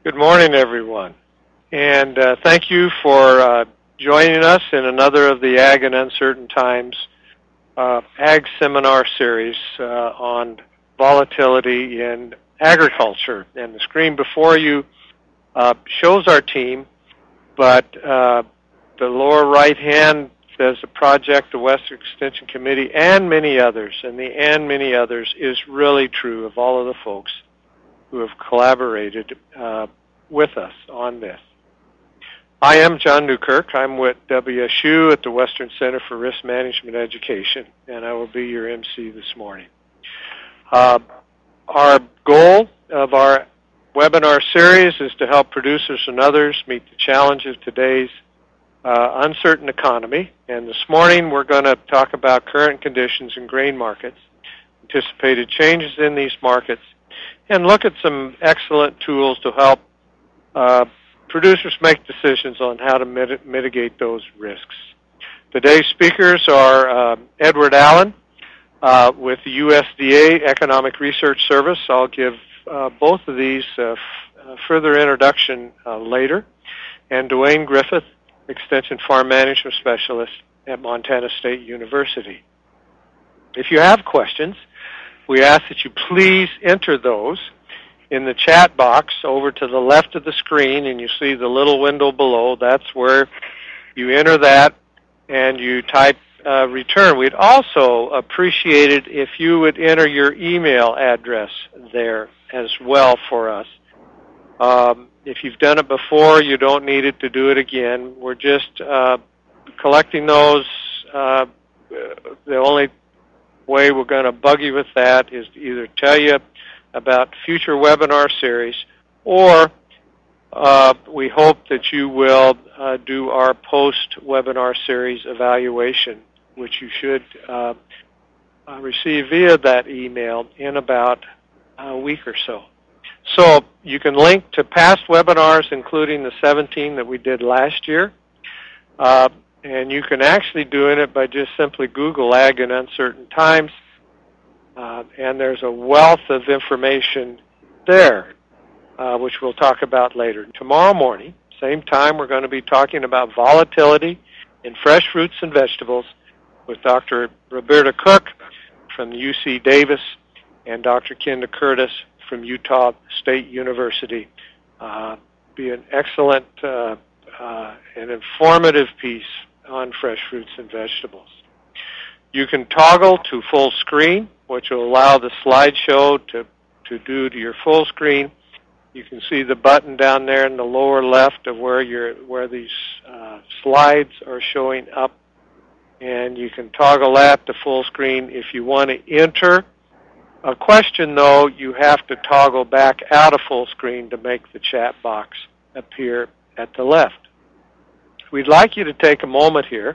Good morning, everyone. And thank you for joining us in another of the Ag in Uncertain Times Ag Seminar Series on volatility in agriculture. And the screen before you shows our team, but the lower right hand says the project, the Western Extension Committee, and many others. And the "and many others" is really true of all of the folks who have collaborated with us on this. I am John Newkirk. I'm with WSU at the Western Center for Risk Management Education, and I will be your MC this morning. Our goal of our webinar series is to help producers and others meet the challenges of today's uncertain economy. And this morning we're going to talk about current conditions in grain markets, anticipated changes in these markets, and look at some excellent tools to help producers make decisions on how to mitigate those risks. Today's speakers are Edward Allen with the USDA Economic Research Service. I'll give both of these further introduction later. And Dwayne Griffith, Extension Farm Management Specialist at Montana State University. If you have questions, we ask that you please enter those in the chat box over to the left of the screen, and you see the little window below. That's where you enter that and you type return. We'd also appreciate it if you would enter your email address there as well for us. If you've done it before, you don't need it to do it again. We're just collecting those. The only way we're going to bug you with that is to either tell you about future webinar series, or we hope that you will do our post-webinar series evaluation, which you should receive via that email in about a week or so. So you can link to past webinars, including the 17 that we did last year, and you can actually do it by just simply Google Ag in Uncertain Times, and there's a wealth of information there, which we'll talk about later. Tomorrow morning, same time, we're going to be talking about volatility in fresh fruits and vegetables with Dr. Roberta Cook from UC Davis and Dr. Kenda Curtis from Utah State University. Be an excellent and informative piece on fresh fruits and vegetables. You can toggle to full screen, which will allow the slideshow to do to your full screen. You can see the button down there in the lower left of where these slides are showing up, and you can toggle that to full screen. If you want to enter a question, though, you have to toggle back out of full screen to make the chat box appear at the left. We'd like you to take a moment here,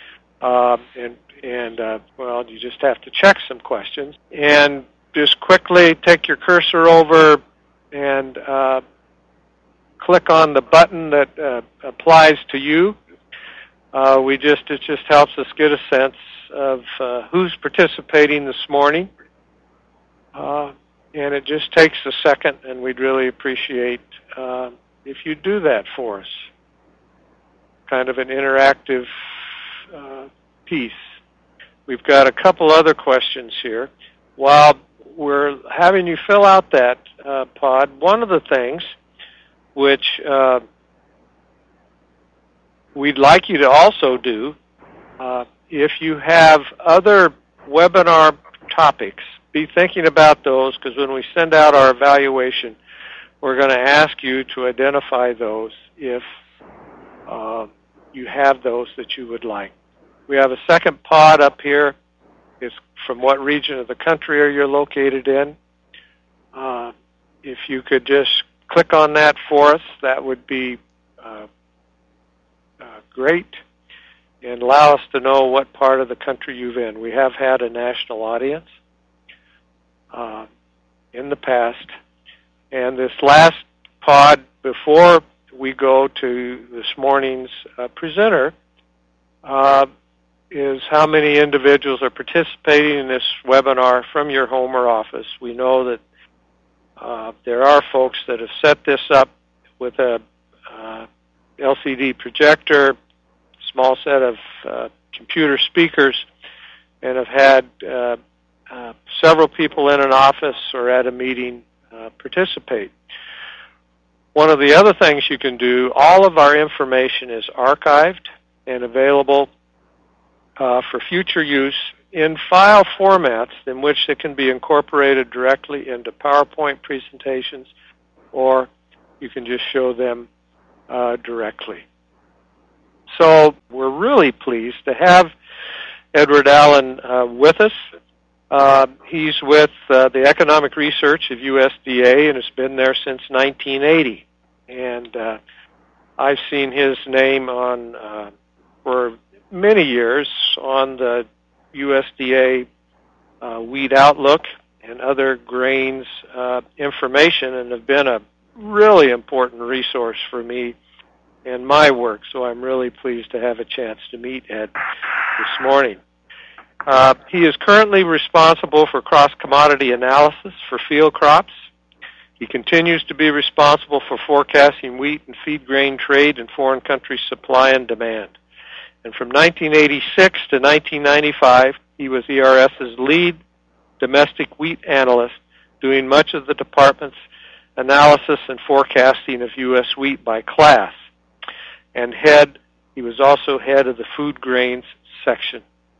well, you just have to check some questions, and just quickly take your cursor over and click on the button that applies to you. It just helps us get a sense of who's participating this morning. And it just takes a second, and we'd really appreciate if you do that for us. Kind of an interactive piece. We've got a couple other questions here. While we're having you fill out that pod, one of the things which we'd like you to also do, if you have other webinar topics, be thinking about those, because when we send out our evaluation, we're going to ask you to identify those if you have those that you would like. We have a second pod up here. It's from what region of the country are you located in. If you could just click on that for us, that would be great, and allow us to know what part of the country you're in. We have had a national audience in the past. And this last pod, before we go to this morning's presenter, is how many individuals are participating in this webinar from your home or office. We know that there are folks that have set this up with a LCD projector, small set of computer speakers, and have had several people in an office or at a meeting participate. One of the other things you can do, all of our information is archived and available for future use in file formats in which it can be incorporated directly into PowerPoint presentations, or you can just show them directly. So we're really pleased to have Edward Allen with us. He's with the Economic Research of USDA and has been there since 1980. And I've seen his name on for many years on the USDA Wheat Outlook and other grains information, and have been a really important resource for me in my work. So I'm really pleased to have a chance to meet Ed this morning. He is currently responsible for cross-commodity analysis for field crops. He continues to be responsible for forecasting wheat and feed grain trade in foreign countries' supply and demand. And from 1986 to 1995, he was ERS's lead domestic wheat analyst, doing much of the department's analysis and forecasting of U.S. wheat by class. And he was also head of the food grains section.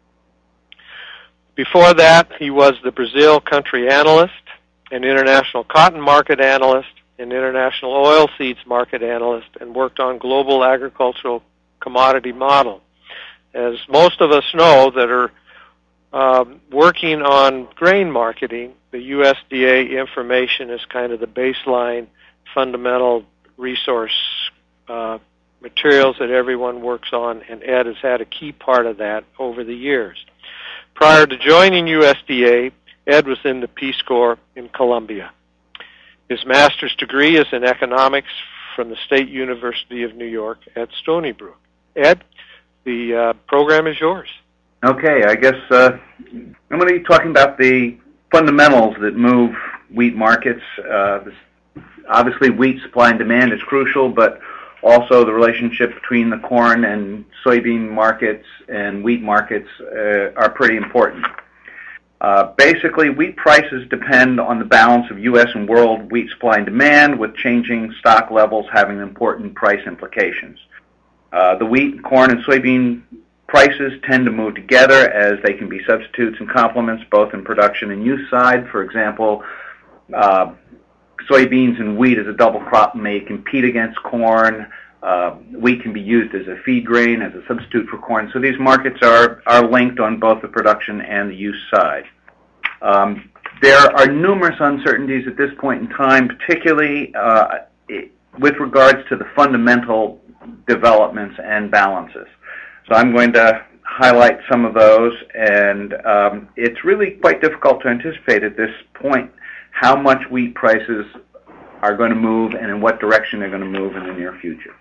Before that, he was the Brazil country analyst, an international cotton market analyst, an international oilseeds market analyst, and worked on global agricultural commodity model. As most of us know that are working on grain marketing, the USDA information is kind of the baseline fundamental resource materials that everyone works on, and Ed has had a key part of that over the years. Prior to joining USDA, Ed was in the Peace Corps in Colombia. His master's degree is in economics from the State University of New York at Stony Brook. Ed, the program is yours. Okay, I guess I'm going to be talking about the fundamentals that move wheat markets. Obviously, wheat supply and demand is crucial, but also the relationship between the corn and soybean markets and wheat markets are pretty important. Basically, wheat prices depend on the balance of U.S. and world wheat supply and demand, with changing stock levels having important price implications. The wheat, corn, and soybean prices tend to move together as they can be substitutes and complements both in production and use side. For example, soybeans and wheat as a double crop may compete against corn. Wheat can be used as a feed grain, as a substitute for corn. So these markets are linked on both the production and the use side. There are numerous uncertainties at this point in time, particularly with regards to the fundamental developments and balances. So I'm going to highlight some of those, and it's really quite difficult to anticipate at this point how much wheat prices are going to move and in what direction they're going to move in the near future.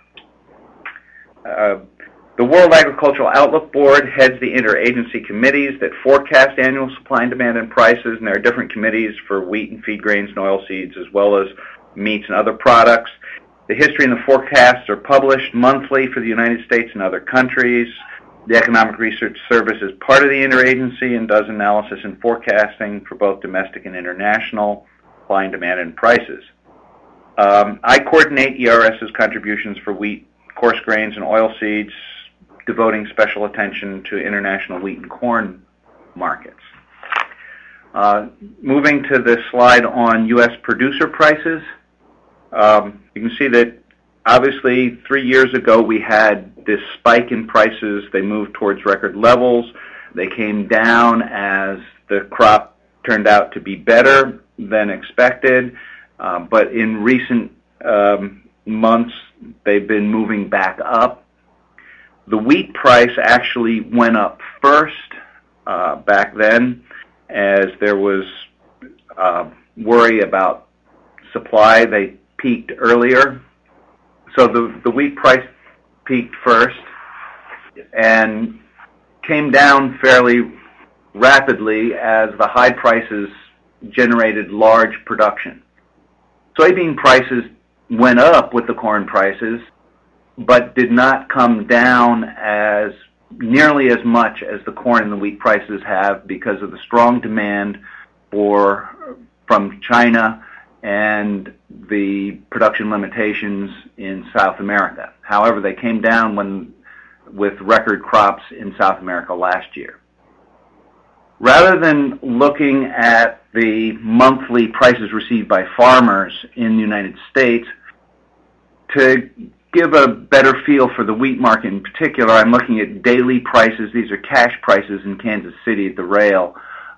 The World Agricultural Outlook Board heads the interagency committees that forecast annual supply and demand and prices, and there are different committees for wheat and feed grains and oilseeds, as well as meats and other products. The history and the forecasts are published monthly for the United States and other countries. The Economic Research Service is part of the interagency and does analysis and forecasting for both domestic and international supply and demand and prices. I coordinate ERS's contributions for wheat, coarse grains, and oilseeds, devoting special attention to international wheat and corn markets. Moving to the slide on U.S. producer prices, you can see that obviously 3 years ago we had this spike in prices. They moved towards record levels. They came down as the crop turned out to be better than expected, but in recent months they've been moving back up. The wheat price actually went up first back then, as there was worry about supply. They peaked earlier. So the wheat price peaked first and came down fairly rapidly as the high prices generated large production. Soybean prices went up with the corn prices, but did not come down as nearly as much as the corn and the wheat prices have because of the strong demand from China and the production limitations in South America. However, they came down with record crops in South America last year. Rather than looking at the monthly prices received by farmers in the United States, to give a better feel for the wheat market in particular, I'm looking at daily prices. These are cash prices in Kansas City at the rail.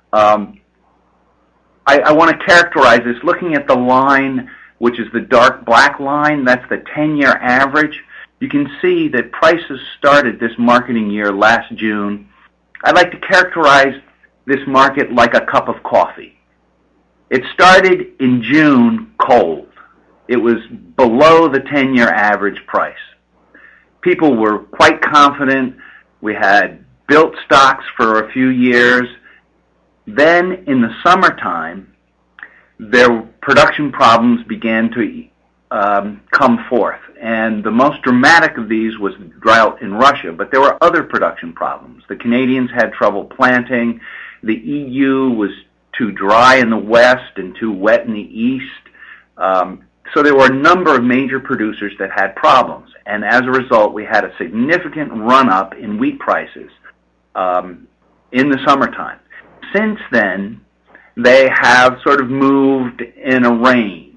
I want to characterize this looking at the line, which is the dark black line. That's the 10-year average. You can see that prices started this marketing year last June. I'd like to characterize this market like a cup of coffee. It started in June cold. It was below the 10-year average price. People were quite confident. We had built stocks for a few years. Then in the summertime, their production problems began to come forth. And the most dramatic of these was drought in Russia, but there were other production problems. The Canadians had trouble planting. The EU was too dry in the west and too wet in the east. So there were a number of major producers that had problems. And as a result, we had a significant run-up in wheat prices in the summertime. Since then, they have sort of moved in a range.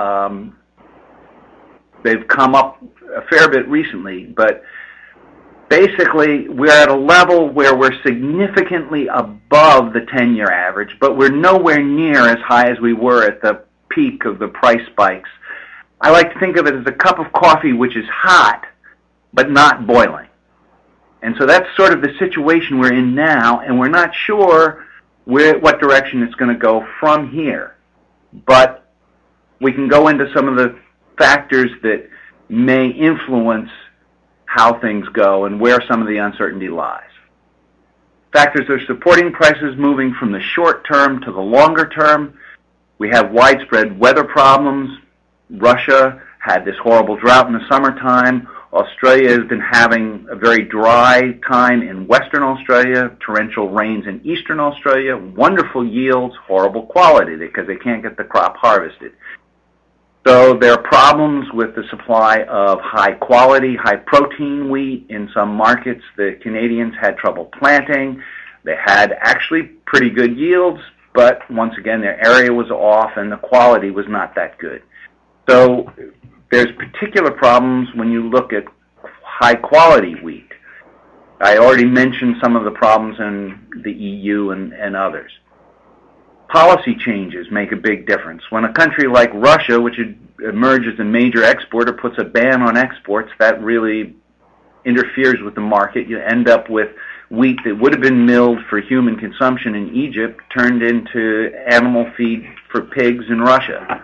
They've come up a fair bit recently, but basically we're at a level where we're significantly above the 10-year average, but we're nowhere near as high as we were at the peak of the price spikes. I like to think of it as a cup of coffee which is hot, but not boiling. And so that's sort of the situation we're in now, and we're not sure what direction it's going to go from here. But we can go into some of the factors that may influence how things go and where some of the uncertainty lies. Factors are supporting prices moving from the short term to the longer term. We have widespread weather problems. Russia had this horrible drought in the summertime. Australia has been having a very dry time in Western Australia, torrential rains in Eastern Australia, wonderful yields, horrible quality because they can't get the crop harvested. So there are problems with the supply of high-quality, high-protein wheat in some markets. The Canadians had trouble planting. They had actually pretty good yields, but once again, their area was off and the quality was not that good. So there's particular problems when you look at high-quality wheat. I already mentioned some of the problems in the EU and others. Policy changes make a big difference. When a country like Russia, which emerges as a major exporter, puts a ban on exports, that really interferes with the market. You end up with wheat that would have been milled for human consumption in Egypt turned into animal feed for pigs in Russia.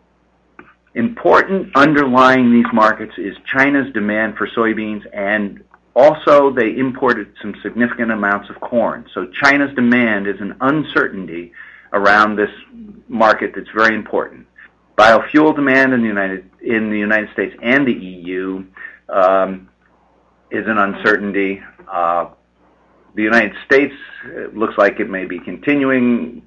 Important underlying these markets is China's demand for soybeans, and also they imported some significant amounts of corn. So China's demand is an uncertainty around this market that's very important. Biofuel demand in the United States and the EU is an uncertainty. The United States looks like it may be continuing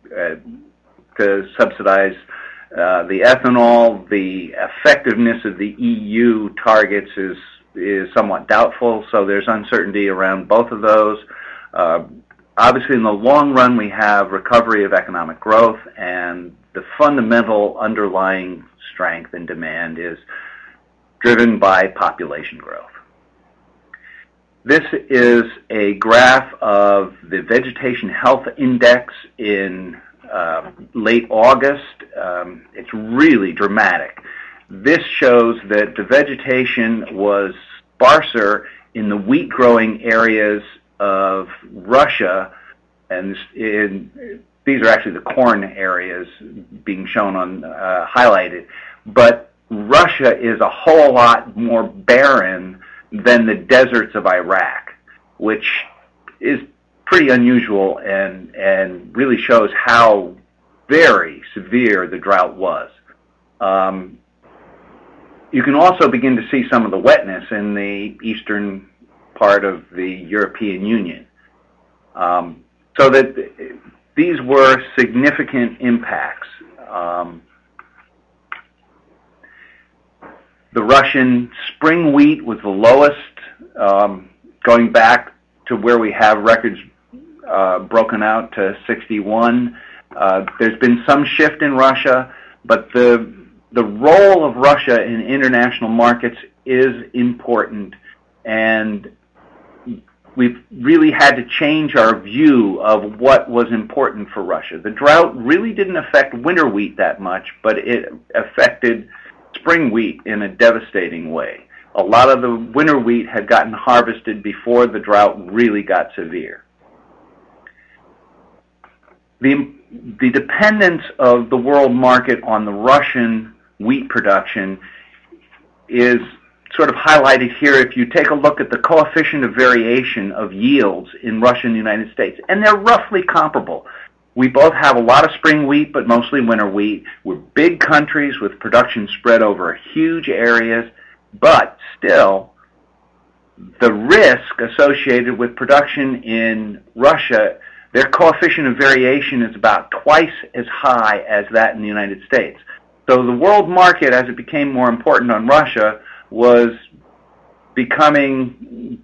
to subsidize the ethanol. The effectiveness of the EU targets is somewhat doubtful, so there's uncertainty around both of those. Obviously, in the long run, we have recovery of economic growth, and the fundamental underlying strength and demand is driven by population growth. This is a graph of the Vegetation Health Index in late August. It's really dramatic. This shows that the vegetation was sparser in the wheat-growing areas of Russia, and these are actually the corn areas being shown on highlighted. But Russia is a whole lot more barren than the deserts of Iraq, which is pretty unusual and really shows how very severe the drought was. You can also begin to see some of the wetness in the eastern part of the European Union. So that these were significant impacts. The Russian spring wheat was the lowest, going back to where we have records broken out to 61. There's been some shift in Russia, but the role of Russia in international markets is important, and we've really had to change our view of what was important for Russia. The drought really didn't affect winter wheat that much, but it affected spring wheat in a devastating way. A lot of the winter wheat had gotten harvested before the drought really got severe. The dependence of the world market on the Russian wheat production is sort of highlighted here if you take a look at the coefficient of variation of yields in Russia and the United States, and they're roughly comparable. We both have a lot of spring wheat, but mostly winter wheat. We're big countries with production spread over huge areas, but still, the risk associated with production in Russia, their coefficient of variation is about twice as high as that in the United States. So the world market, as it became more important on Russia, was becoming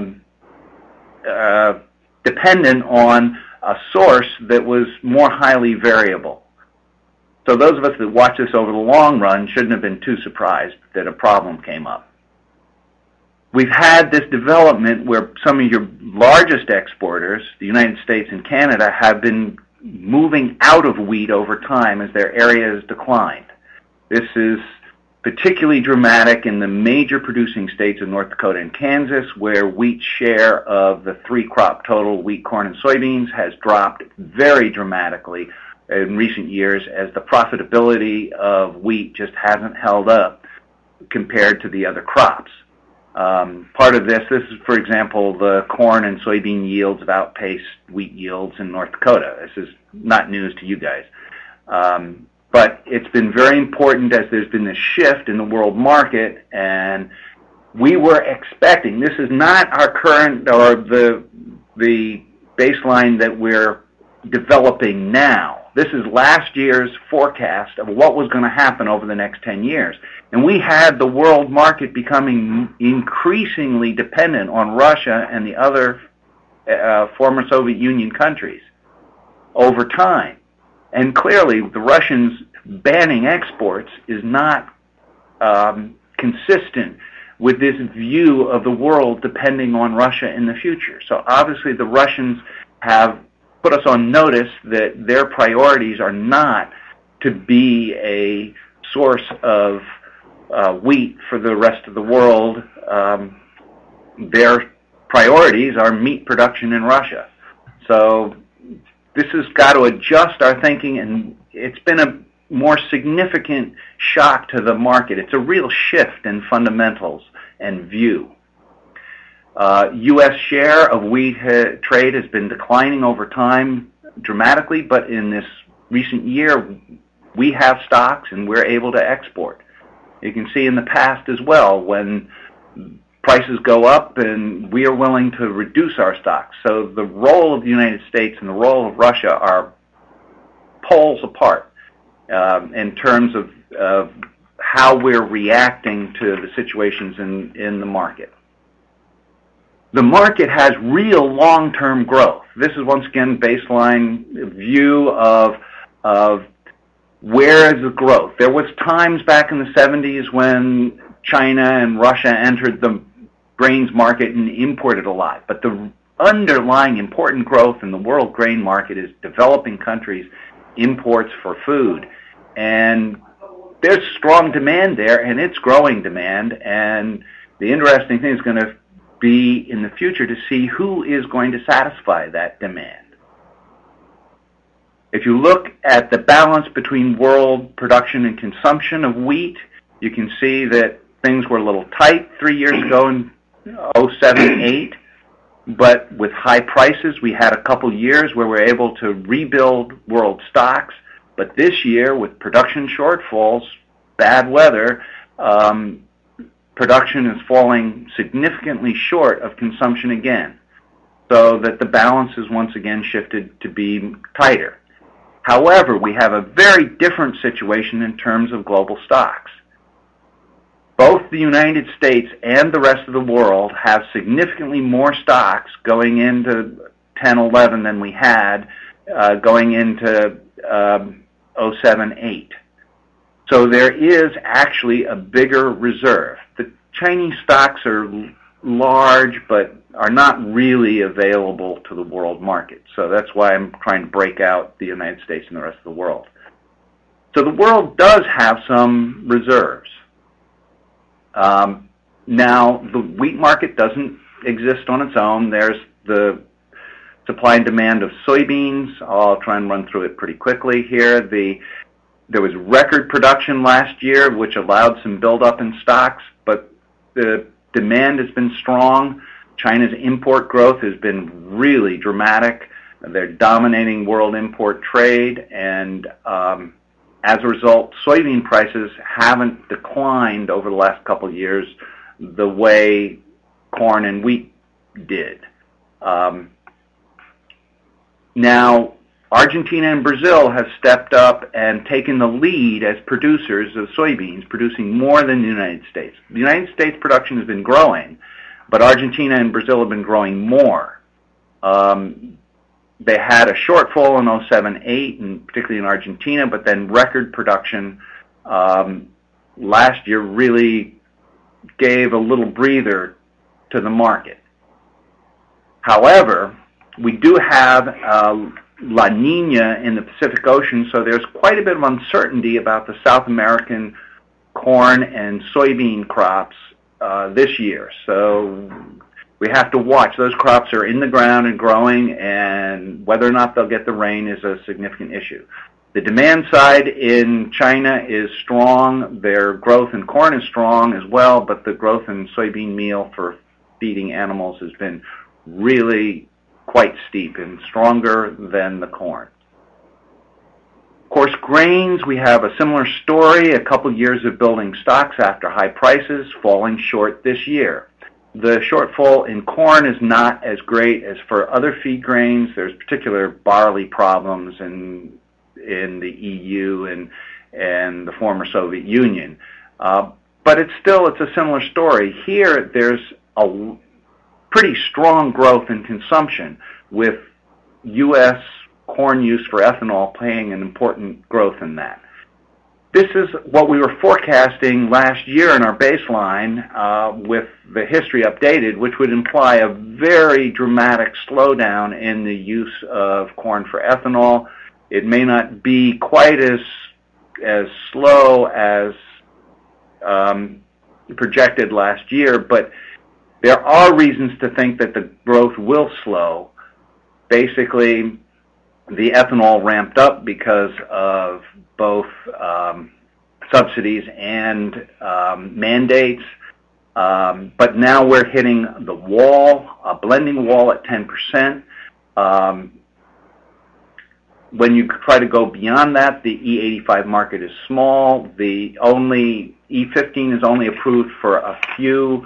dependent on a source that was more highly variable. So those of us that watch this over the long run shouldn't have been too surprised that a problem came up. We've had this development where some of your largest exporters, the United States and Canada, have been moving out of wheat over time as their area has declined. This is particularly dramatic in the major producing states of North Dakota and Kansas, where wheat's share of the three-crop total, wheat, corn, and soybeans, has dropped very dramatically in recent years as the profitability of wheat just hasn't held up compared to the other crops. Part of this is, for example, the corn and soybean yields have outpaced wheat yields in North Dakota. This is not news to you guys. But it's been very important as there's been this shift in the world market, and we were expecting, this is not our current or the baseline that we're developing now. This is last year's forecast of what was going to happen over the next 10 years. And we had the world market becoming increasingly dependent on Russia and the other former Soviet Union countries over time. And clearly, the Russians banning exports is not consistent with this view of the world depending on Russia in the future. So obviously, the Russians have put us on notice that their priorities are not to be a source of wheat for the rest of the world. Their priorities are meat production in Russia. So this has got to adjust our thinking, and it's been a more significant shock to the market. It's a real shift in fundamentals and view. U.S. share of wheat trade has been declining over time dramatically, but in this recent year, we have stocks and we're able to export. You can see in the past as well when prices go up and we are willing to reduce our stocks. So the role of the United States and the role of Russia are poles apart in terms of how we're reacting to the situations in the market. The market has real long-term growth. This is once again baseline view of where is the growth. There was times back in the 70s when China and Russia entered the grains market and imported a lot. But the underlying important growth in the world grain market is developing countries' imports for food. And there's strong demand there, and it's growing demand. And the interesting thing is going to be in the future to see who is going to satisfy that demand. If you look at the balance between world production and consumption of wheat, you can see that things were a little tight 3 years ago in 2007-08, but with high prices, we had a couple years where we were able to rebuild world stocks. But this year, with production shortfalls, bad weather, production is falling significantly short of consumption again, so that the balance is once again shifted to be tighter. However, we have a very different situation in terms of global stocks. Both the United States and the rest of the world have significantly more stocks going into 10-11 than we had going into 07-08. So there is actually a bigger reserve. The Chinese stocks are large, but are not really available to the world market. So that's why I'm trying to break out the United States and the rest of the world. So the world does have some reserves. Now, the wheat market doesn't exist on its own. There's the supply and demand of soybeans. I'll try and run through it pretty quickly here. There was record production last year, which allowed some buildup in stocks, but the demand has been strong. China's import growth has been really dramatic. They're dominating world import trade, and as a result, soybean prices haven't declined over the last couple of years the way corn and wheat did. Now, Argentina and Brazil have stepped up and taken the lead as producers of soybeans, producing more than the United States. The United States production has been growing, but Argentina and Brazil have been growing more. They had a shortfall in 07-08, and particularly in Argentina, but then record production last year really gave a little breather to the market. However, we do have La Nina in the Pacific Ocean, so there's quite a bit of uncertainty about the South American corn and soybean crops this year. So we have to watch. Those crops are in the ground and growing, and whether or not they'll get the rain is a significant issue. The demand side in China is strong. Their growth in corn is strong as well, but the growth in soybean meal for feeding animals has been really quite steep and stronger than the corn. Of course, grains, we have a similar story. A couple years of building stocks after high prices, falling short this year. The shortfall in corn is not as great as for other feed grains. There's particular barley problems in the EU and the former Soviet Union. But it's a similar story. Here, there's a pretty strong growth in consumption, with U.S. corn use for ethanol playing an important growth in that. This is what we were forecasting last year in our baseline with the history updated, which would imply a very dramatic slowdown in the use of corn for ethanol. It may not be quite as slow as projected last year, but there are reasons to think that the growth will slow. Basically, the ethanol ramped up because of both subsidies and mandates, but now we're hitting the wall, a blending wall at 10%. When you try to go beyond that, the E85 market is small. The only E15 is only approved for a few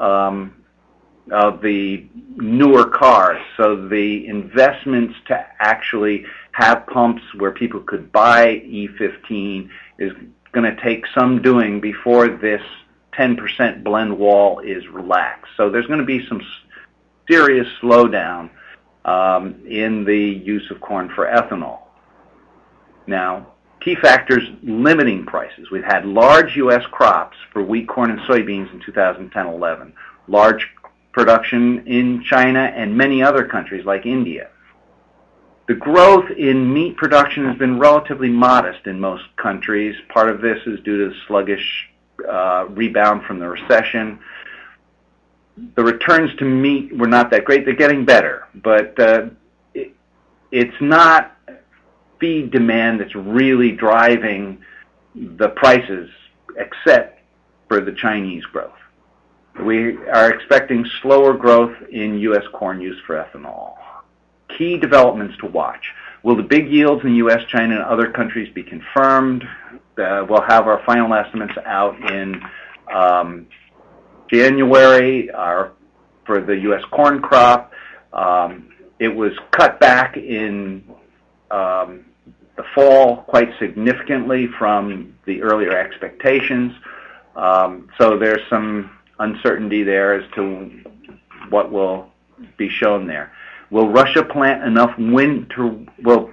of the newer cars. So the investments to actually have pumps where people could buy E15 is going to take some doing before this 10% blend wall is relaxed. So there's going to be some serious slowdown in the use of corn for ethanol. Now, key factors limiting prices. We've had large U.S. crops for wheat, corn, and soybeans in 2010-11. Large production in China and many other countries like India. The growth in meat production has been relatively modest in most countries. Part of this is due to the sluggish rebound from the recession. The returns to meat were not that great. They're getting better, but it's not feed demand that's really driving the prices, except for the Chinese growth. We are expecting slower growth in U.S. corn use for ethanol. Key developments to watch. Will the big yields in U.S., China, and other countries be confirmed? We'll have our final estimates out in January for the U.S. corn crop. It was cut back in the fall quite significantly from the earlier expectations. So there's some uncertainty there as to what will be shown there. Will Russia plant enough wheat to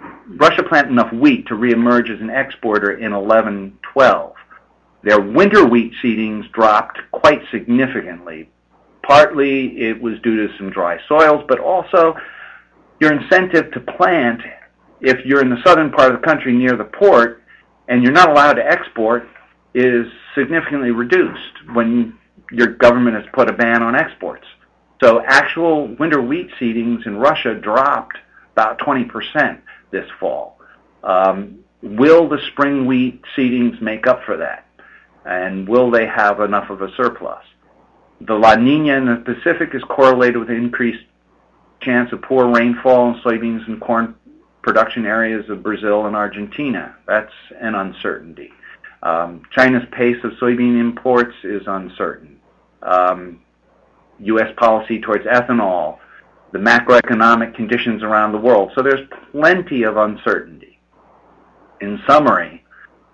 reemerge as an exporter in 11-12? Their winter wheat seedings dropped quite significantly. Partly it was due to some dry soils, but also your incentive to plant, if you're in the southern part of the country near the port and you're not allowed to export, is significantly reduced when your government has put a ban on exports. So actual winter wheat seedings in Russia dropped about 20% this fall. Will the spring wheat seedings make up for that? And will they have enough of a surplus? The La Nina in the Pacific is correlated with increased chance of poor rainfall in soybeans and corn production areas of Brazil and Argentina. That's an uncertainty. China's pace of soybean imports is uncertain. U.S. policy towards ethanol, the macroeconomic conditions around the world. So there's plenty of uncertainty. In summary,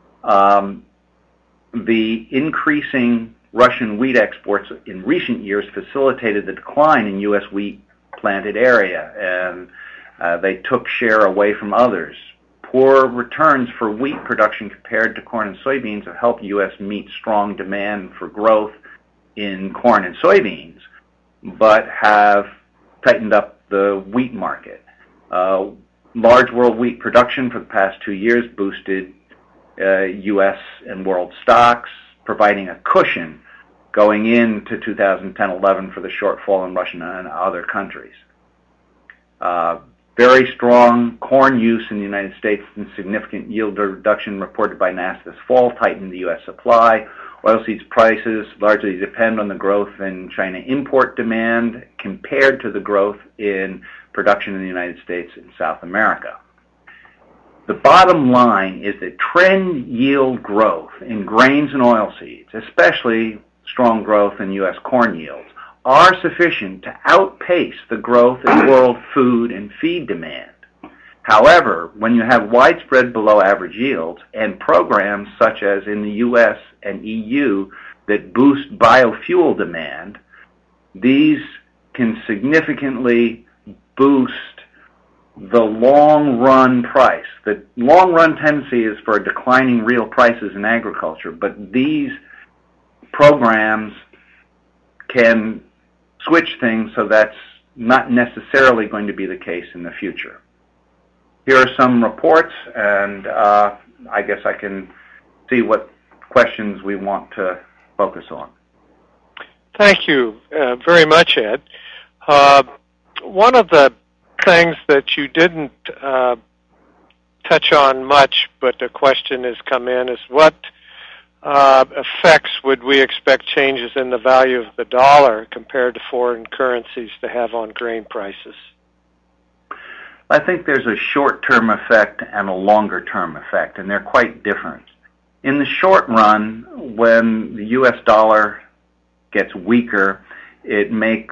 the increasing Russian wheat exports in recent years facilitated the decline in U.S. wheat planted area, and they took share away from others. Poor returns for wheat production compared to corn and soybeans have helped U.S. meet strong demand for growth in corn and soybeans, but have tightened up the wheat market. Large world wheat production for the past 2 years boosted U.S. and world stocks, providing a cushion going into 2010-11 for the shortfall in Russia and other countries. Very strong corn use in the United States and significant yield reduction reported by NASS this fall tightened the U.S. supply. Oilseeds prices largely depend on the growth in China import demand compared to the growth in production in the United States and South America. The bottom line is that trend yield growth in grains and oilseeds, especially strong growth in U.S. corn yields, are sufficient to outpace the growth in world food and feed demand. However, when you have widespread below average yields and programs such as in the U.S. and EU that boost biofuel demand, these can significantly boost the long-run price. The long-run tendency is for declining real prices in agriculture, but these programs can switch things so that's not necessarily going to be the case in the future. Here are some reports, and I guess I can see what questions we want to focus on. Thank you very much, Ed. One of the things that you didn't touch on much, but the question has come in, is what effects would we expect changes in the value of the dollar compared to foreign currencies to have on grain prices? I think there's a short-term effect and a longer-term effect, and they're quite different. In the short run, when the U.S. dollar gets weaker, it makes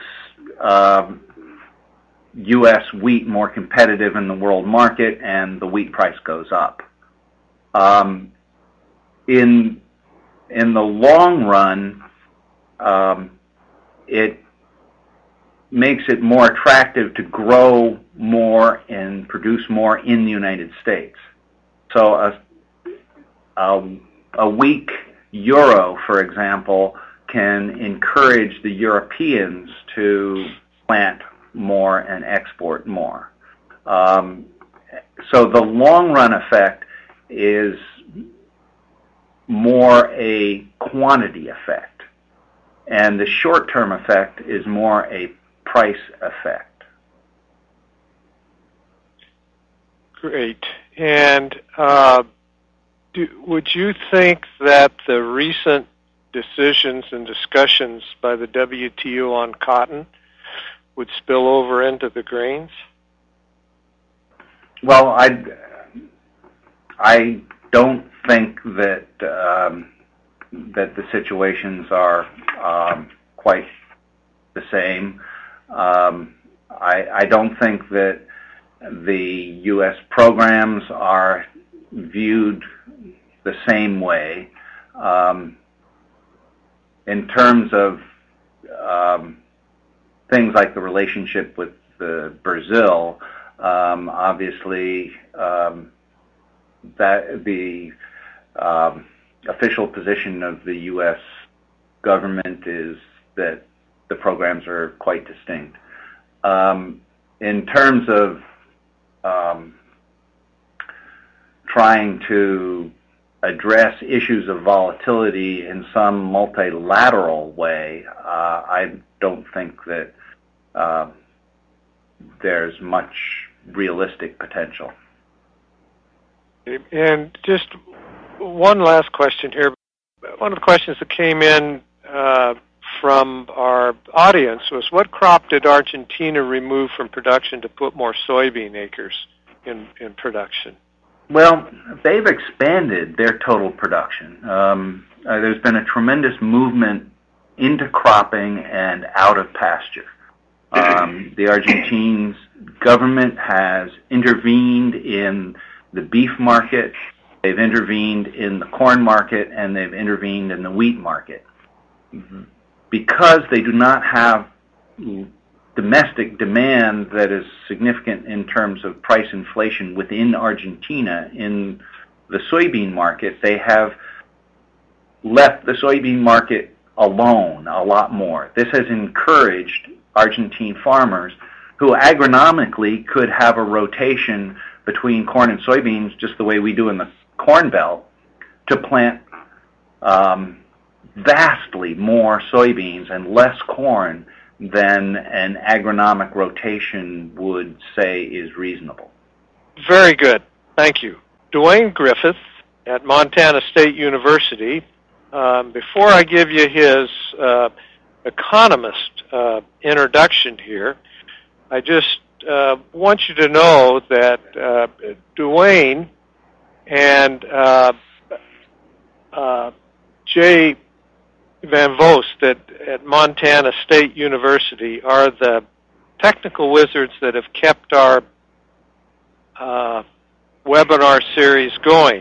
U.S. wheat more competitive in the world market, and the wheat price goes up. In the long run, it makes it more attractive to grow more and produce more in the United States. So a weak euro, for example, can encourage the Europeans to plant more and export more. So the long-run effect is more a quantity effect, and the short-term effect is more a price effect. Great. And would you think that the recent decisions and discussions by the WTO on cotton would spill over into the grains? Well, I don't think that that the situations are quite the same. I don't think that the U.S. programs are viewed the same way. In terms of things like the relationship with Brazil, obviously that the official position of the U.S. government is that the programs are quite distinct. In terms of trying to address issues of volatility in some multilateral way, I don't think that there's much realistic potential. And just one last question here. One of the questions that came in from our audience was, what crop did Argentina remove from production to put more soybean acres in production? Well, they've expanded their total production. There's been a tremendous movement into cropping and out of pasture. The Argentine government has intervened in the beef market, they've intervened in the corn market, and they've intervened in the wheat market. Because they do not have domestic demand that is significant in terms of price inflation within Argentina in the soybean market, they have left the soybean market alone a lot more. This has encouraged Argentine farmers who agronomically could have a rotation between corn and soybeans just the way we do in the Corn Belt to plant vastly more soybeans and less corn than an agronomic rotation would say is reasonable. Very good. Thank you. Duane Griffith at Montana State University. Before I give you his economist introduction here, I just want you to know that Duane and Jay Van Vost at Montana State University are the technical wizards that have kept our webinar series going.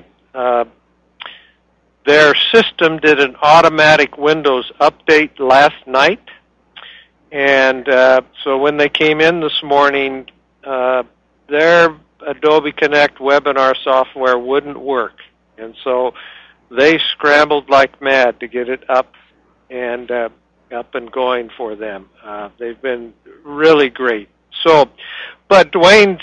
Their system did an automatic Windows update last night, and so when they came in this morning, their Adobe Connect webinar software wouldn't work, and so they scrambled like mad to get it up and going for them. They've been really great. So, but Duane's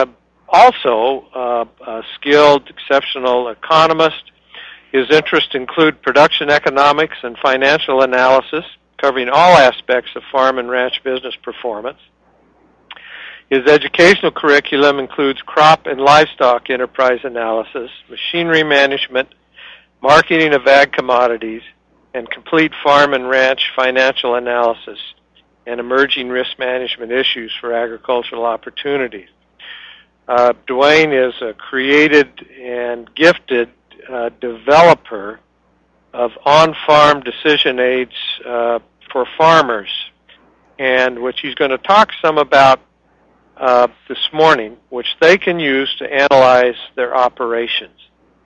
also a skilled, exceptional economist. His interests include production economics and financial analysis, covering all aspects of farm and ranch business performance. His educational curriculum includes crop and livestock enterprise analysis, machinery management, marketing of ag commodities, and complete farm and ranch financial analysis and emerging risk management issues for agricultural opportunities. Duane is a created and gifted developer of on-farm decision aids for farmers, and which he's going to talk some about this morning, which they can use to analyze their operations.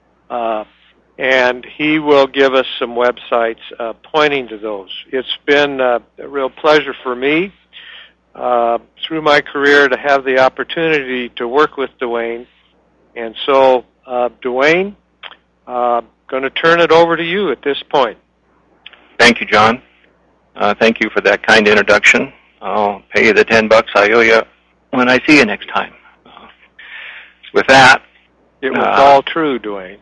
And he will give us some websites pointing to those. It's been a real pleasure for me through my career to have the opportunity to work with Duane. And so, Duane, going to turn it over to you at this point. Thank you, John. Thank you for that kind introduction. I'll pay you the $10 I owe you when I see you next time. With that, it was all true, Duane.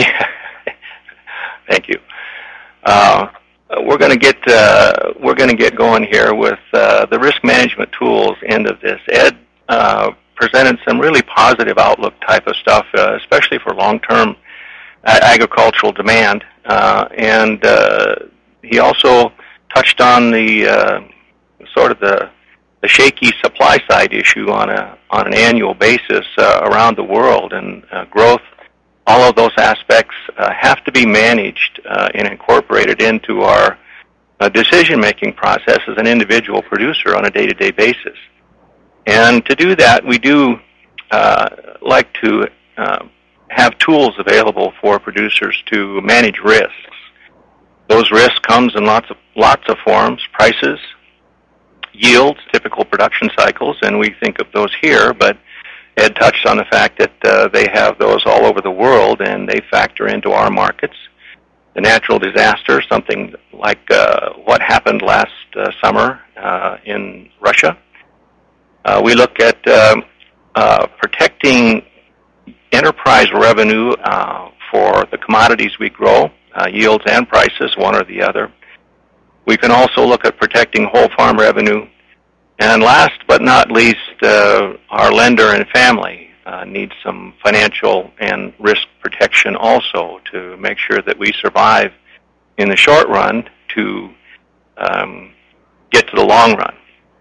Thank you. We're going to get going here with the risk management tools end of this. Ed presented some really positive outlook type of stuff, especially for long-term agricultural demand, and he also touched on the sort of the shaky supply side issue on an annual basis around the world, and growth all of those aspects have to be managed and incorporated into our decision-making process as an individual producer on a day-to-day basis. And to do that, we do like to have tools available for producers to manage risks. Those risks comes in lots of forms: prices, yields, typical production cycles, and we think of those here, but Ed touched on the fact that they have those all over the world, and they factor into our markets. The natural disaster, something like what happened last summer in Russia. We look at protecting enterprise revenue for the commodities we grow, yields and prices, one or the other. We can also look at protecting whole farm revenue. And last but not least, our lender and family needs some financial and risk protection also to make sure that we survive in the short run to get to the long run.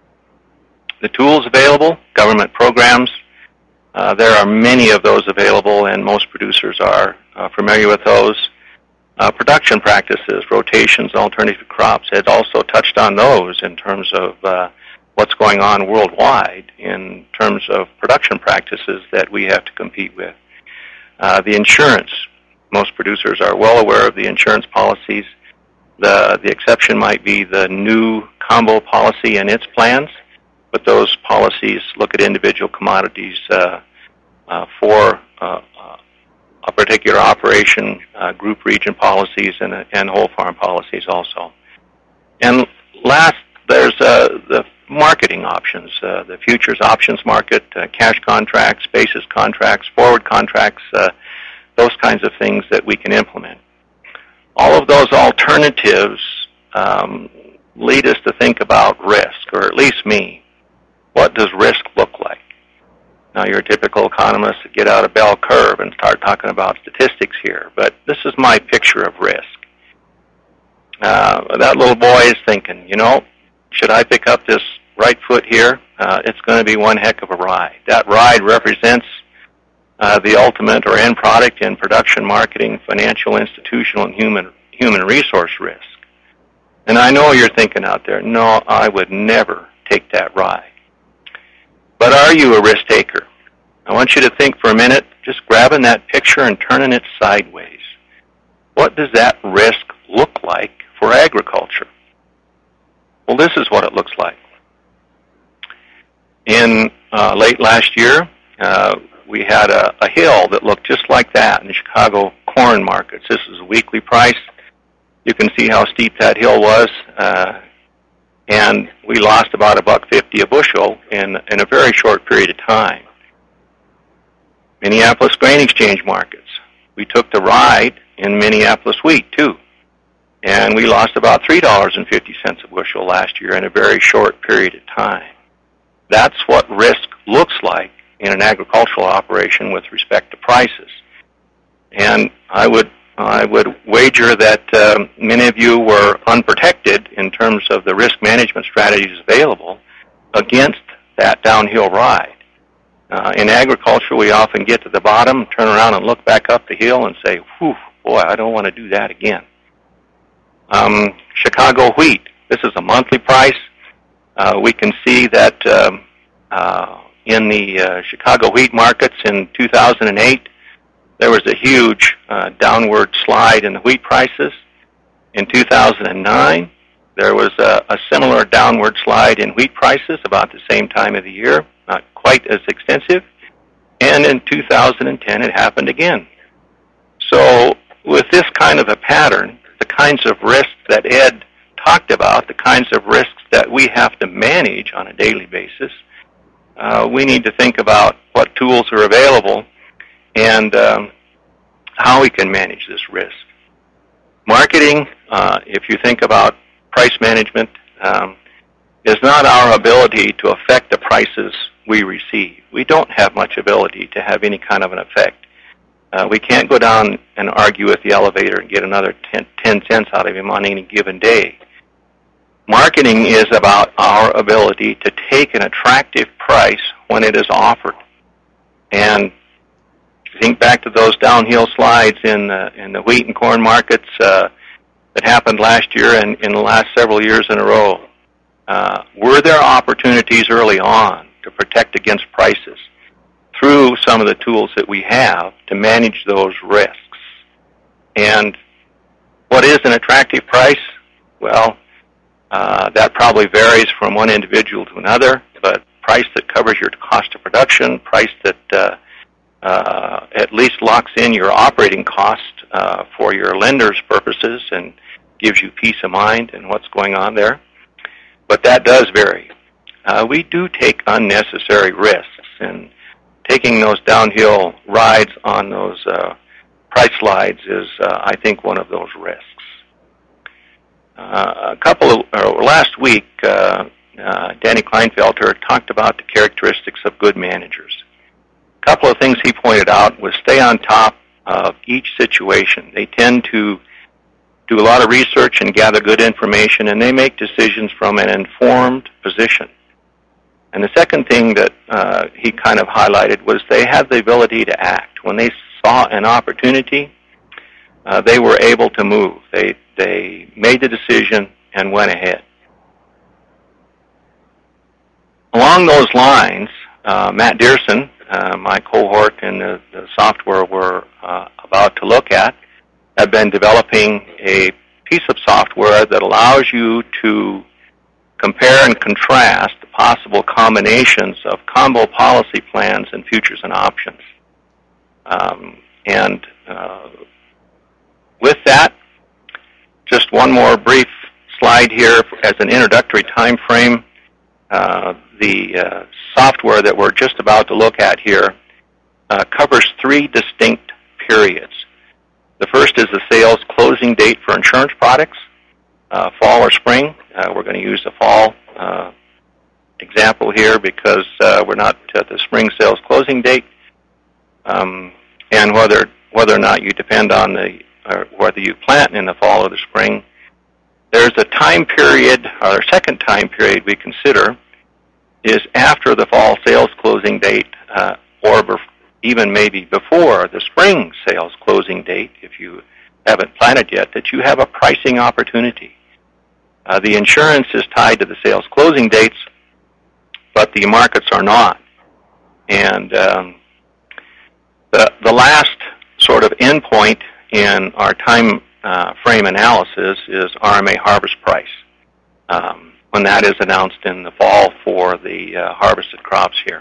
The tools available, government programs, there are many of those available, and most producers are familiar with those. Production practices, rotations, alternative crops, Ed also touched on those in terms of what's going on worldwide in terms of production practices that we have to compete with. The insurance, most producers are well aware of the insurance policies. The exception might be the new combo policy and its plans, but those policies look at individual commodities for a particular operation, group region policies, and whole farm policies also. And last, there's the marketing options, the futures options market, cash contracts, basis contracts, forward contracts, those kinds of things that we can implement. All of those alternatives lead us to think about risk, or at least me. What does risk look like? Now, you're a typical economist to get out a bell curve and start talking about statistics here, but this is my picture of risk. That little boy is thinking, should I pick up this right foot here? It's going to be one heck of a ride. That ride represents the ultimate or end product in production, marketing, financial, institutional, and human resource risk. And I know you're thinking out there, no, I would never take that ride. But are you a risk taker? I want you to think for a minute, just grabbing that picture and turning it sideways. What does that risk look like for agriculture? Well, this is what it looks like. In late last year, we had a hill that looked just like that in the Chicago corn markets. This is a weekly price. You can see how steep that hill was, and we lost about $1.50 a bushel in a very short period of time. Minneapolis grain exchange markets. We took the ride in Minneapolis wheat, too. And we lost about $3.50 a bushel last year in a very short period of time. That's what risk looks like in an agricultural operation with respect to prices. And I would wager that many of you were unprotected in terms of the risk management strategies available against that downhill ride. In agriculture, we often get to the bottom, turn around and look back up the hill and say, whew, boy, I don't want to do that again. Chicago wheat, this is a monthly price. We can see that in the Chicago wheat markets in 2008, there was a huge downward slide in the wheat prices. In 2009, there was a similar downward slide in wheat prices about the same time of the year, not quite as extensive. And in 2010, it happened again. So with this kind of a pattern, the kinds of risks that Ed talked about, the kinds of risks that we have to manage on a daily basis, we need to think about what tools are available and how we can manage this risk. Marketing, if you think about price management, is not our ability to affect the prices we receive. We don't have much ability to have any kind of an effect. We can't go down and argue with the elevator and get another 10 cents out of him on any given day. Marketing is about our ability to take an attractive price when it is offered and think back to those downhill slides in the wheat and corn markets that happened last year and in the last several years in a row. Were there opportunities early on to protect against prices through some of the tools that we have to manage those risks? And what is an attractive price? Well, that probably varies from one individual to another, but price that covers your cost of production, price that at least locks in your operating cost for your lender's purposes and gives you peace of mind in what's going on there. But that does vary. We do take unnecessary risks, and taking those downhill rides on those price slides is, I think, one of those risks. Last week, Danny Kleinfelter talked about the characteristics of good managers. A couple of things he pointed out was stay on top of each situation. They tend to do a lot of research and gather good information, and they make decisions from an informed position. And the second thing that he kind of highlighted was they had the ability to act. When they saw an opportunity, they were able to move. They made the decision and went ahead. Along those lines, Matt Dearson, my cohort in the software we're about to look at, have been developing a piece of software that allows you to compare and contrast the possible combinations of combo policy plans and futures and options. With that, just one more brief slide here as an introductory time frame. The software that we're just about to look at here covers 3 distinct periods. The first is the sales closing date for insurance products, fall or spring. We're going to use the fall example here because we're not at the spring sales closing date, and whether or not you depend on whether you plant in the fall or the spring. There's a time period, or a second time period we consider, is after the fall sales closing date, or even maybe before the spring sales closing date, if you haven't planted yet, that you have a pricing opportunity. The insurance is tied to the sales closing dates, but the markets are not. And the last sort of endpoint in our time frame analysis is RMA harvest price, when that is announced in the fall for the harvested crops here.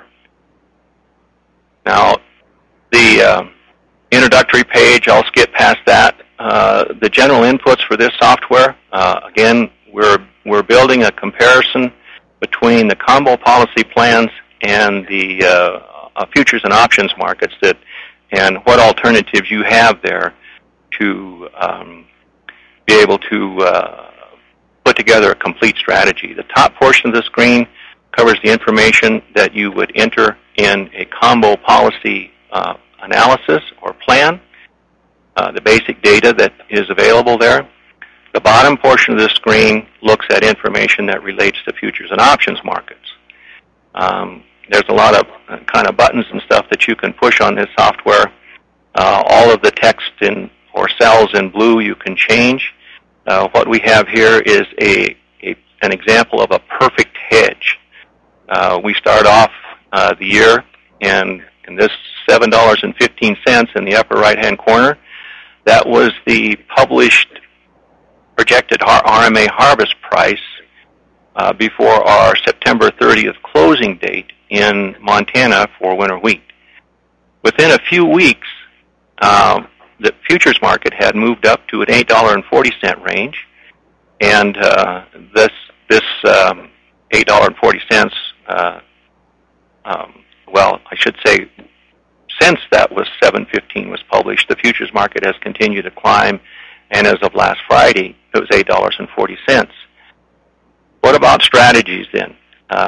Now, the introductory page, I'll skip past that. The general inputs for this software, again, we're building a comparison between the combo policy plans and the futures and options markets, and what alternatives you have there to be able to put together a complete strategy. The top portion of the screen covers the information that you would enter in a combo policy analysis or plan, the basic data that is available there. The bottom portion of the screen looks at information that relates to futures and options markets. There's a lot of kind of buttons and stuff that you can push on this software. All of the text or cells in blue you can change. What we have here is an example of a perfect hedge. We start off the year, and in this $7.15 in the upper right-hand corner, that was the published projected RMA harvest price before our September 30th closing date in Montana for winter wheat. Within a few weeks, the futures market had moved up to an $8.40 range, and this $8.40, well, I should say, since that was 7/15 was published, the futures market has continued to climb, and as of last Friday, it was $8.40. What about strategies then?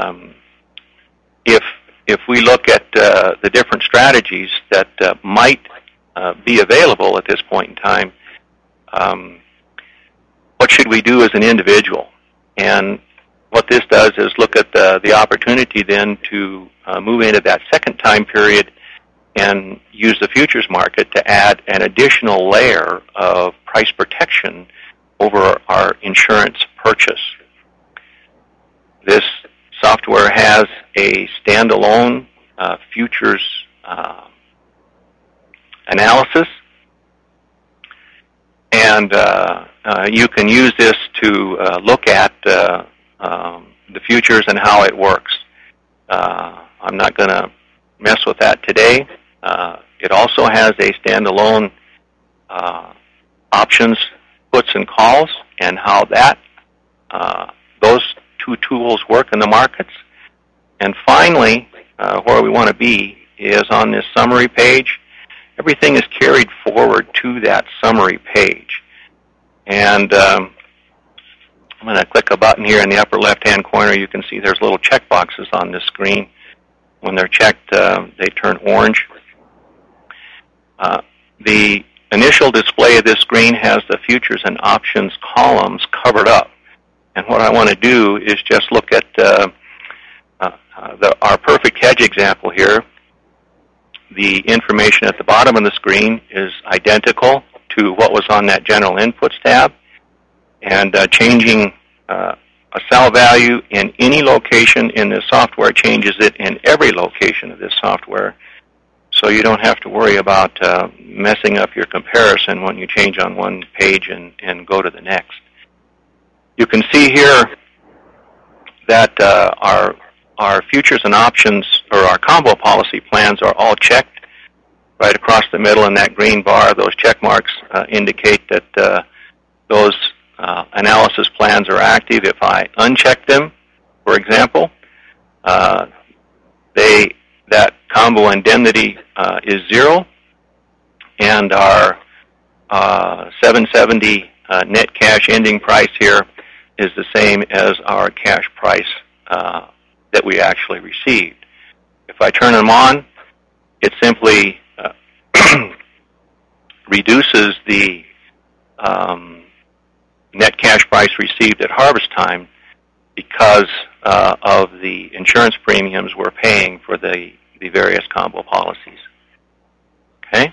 If we look at the different strategies that might be available at this point in time, what should we do as an individual? And what this does is look at the opportunity then to move into that second time period and use the futures market to add an additional layer of price protection over our insurance purchase. This software has a standalone futures analysis, and you can use this to look at the futures and how it works. I'm not going to mess with that today. It also has a standalone options, puts and calls, and how that those two tools work in the markets. And finally, where we want to be is on this summary page. Everything is carried forward to that summary page. And I'm going to click a button here in the upper left-hand corner. You can see there's little check boxes on this screen. When they're checked, they turn orange. The initial display of this screen has the futures and options columns covered up. And what I want to do is just look at our perfect hedge example here. The information at the bottom of the screen is identical to what was on that General Inputs tab. And changing a sell value in any location in this software changes it in every location of this software. So you don't have to worry about messing up your comparison when you change on one page and go to the next. You can see here that our futures and options, or our combo policy plans, are all checked right across the middle in that green bar. Those check marks indicate that those analysis plans are active. If I uncheck them, for example, that combo indemnity is 0, and our 770 net cash ending price here is the same as our cash price that we actually received. If I turn them on, it simply reduces the net cash price received at harvest time because of the insurance premiums we're paying for the various combo policies. Okay?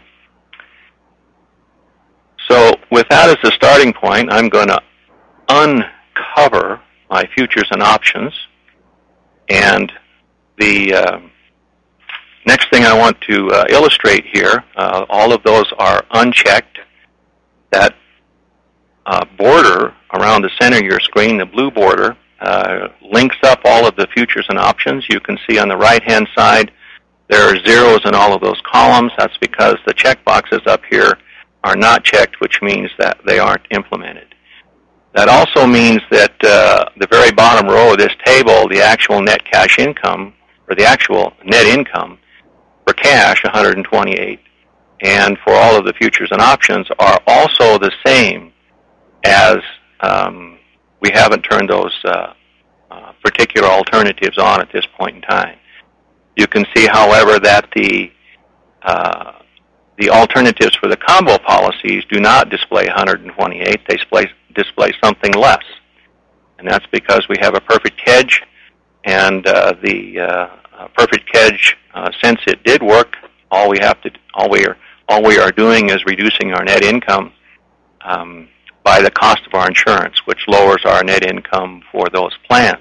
So with that as the starting point, I'm going to uncover my futures and options. And the next thing I want to illustrate here, all of those are unchecked. That border around the center of your screen, the blue border, links up all of the futures and options. You can see on the right-hand side there are zeros in all of those columns. That's because the check boxes up here are not checked, which means that they aren't implemented. That also means that the very bottom row of this table, the actual net cash income, or the actual net income for cash, 128, and for all of the futures and options are also the same, as we haven't turned those particular alternatives on at this point in time. You can see, however, that the alternatives for the combo policies do not display 128. They display something less, and that's because we have a perfect hedge, and the perfect hedge, since it did work, all we are doing is reducing our net income by the cost of our insurance, which lowers our net income for those plans.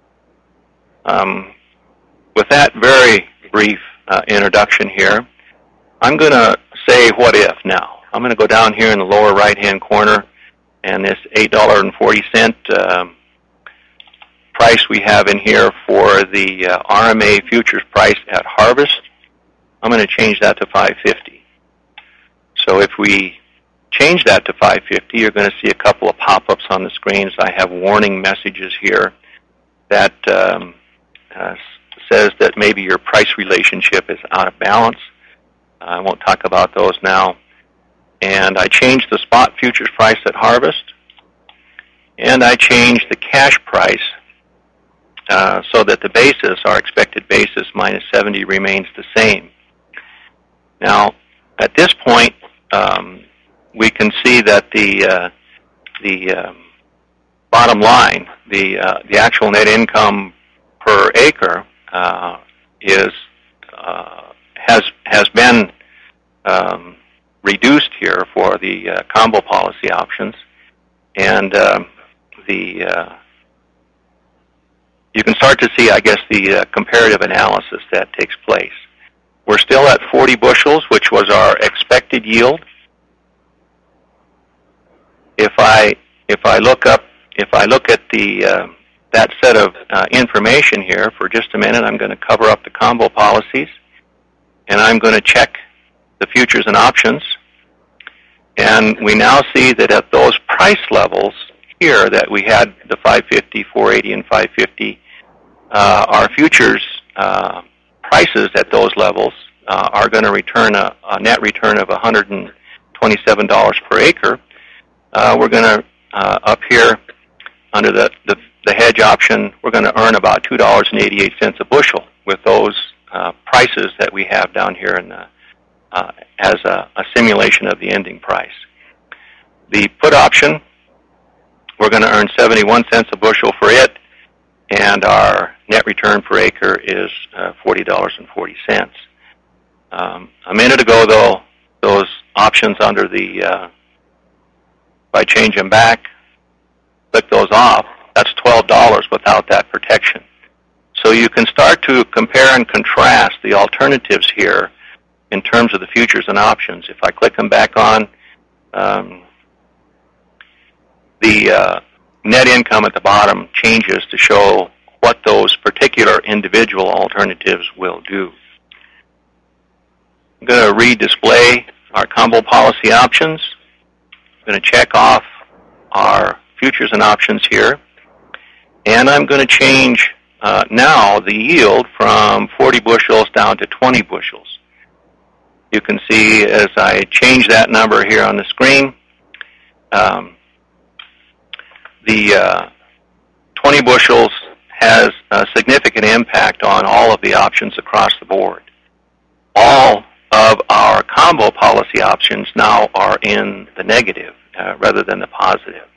With that very brief introduction here, I'm going to say what if now. I'm going to go down here in the lower right-hand corner, and this $8.40 price we have in here for the RMA futures price at harvest, I'm going to change that to $5.50. So if we change that to $5.50, you're going to see a couple of pop-ups on the screens. I have warning messages here that says that maybe your price relationship is out of balance. I won't talk about those now. And I changed the spot futures price at harvest, and I changed the cash price so that the basis, our expected basis minus 70, remains the same. Now, at this point, we can see that the bottom line, the actual net income per acre, has has been reduced here for the combo policy options, and you can start to see, I guess, the comparative analysis that takes place. We're still at 40 bushels, which was our expected yield. If I look at the that set of information here for just a minute, I'm going to cover up the combo policies, and I'm going to check the futures and options. And we now see that at those price levels here that we had the 550, 480, and 550, our futures prices at those levels are going to return a net return of $127 per acre. We're going to, up here under the hedge option, we're going to earn about $2.88 a bushel with those prices that we have down here in the, as a simulation of the ending price. The put option, we're going to earn 71 cents a bushel for it, and our net return per acre is $40.40. A minute ago, though, those options under the, if I change them back, click those off, that's $12 without that protection. So you can start to compare and contrast the alternatives here in terms of the futures and options. If I click them back on, the net income at the bottom changes to show what those particular individual alternatives will do. I'm going to re-display our combo policy options. I'm going to check off our futures and options here. And I'm going to change now the yield from 40 bushels down to 20 bushels. You can see as I change that number here on the screen, the 20 bushels has a significant impact on all of the options across the board. All of our combo policy options now are in the negative rather than the positive.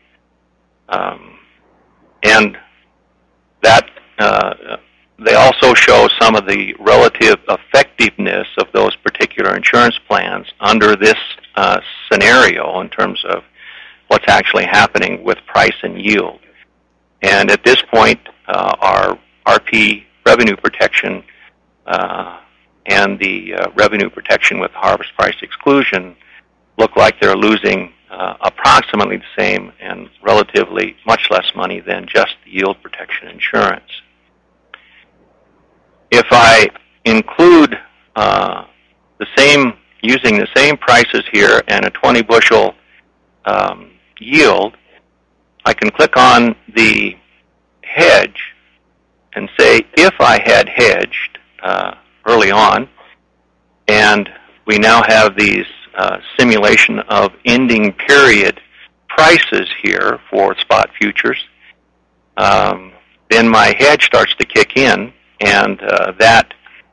And that they also show some of the relative effectiveness of those particular insurance plans under this scenario in terms of what's actually happening with price and yield. And at this point, our RP revenue protection and the revenue protection with harvest price exclusion look like they're losing approximately the same and relatively much less money than just the yield protection insurance. If I include using the same prices here and a 20 bushel yield, I can click on the hedge and say if I had hedged early on, and we now have these simulation of ending period prices here for spot futures, then my hedge starts to kick in, and that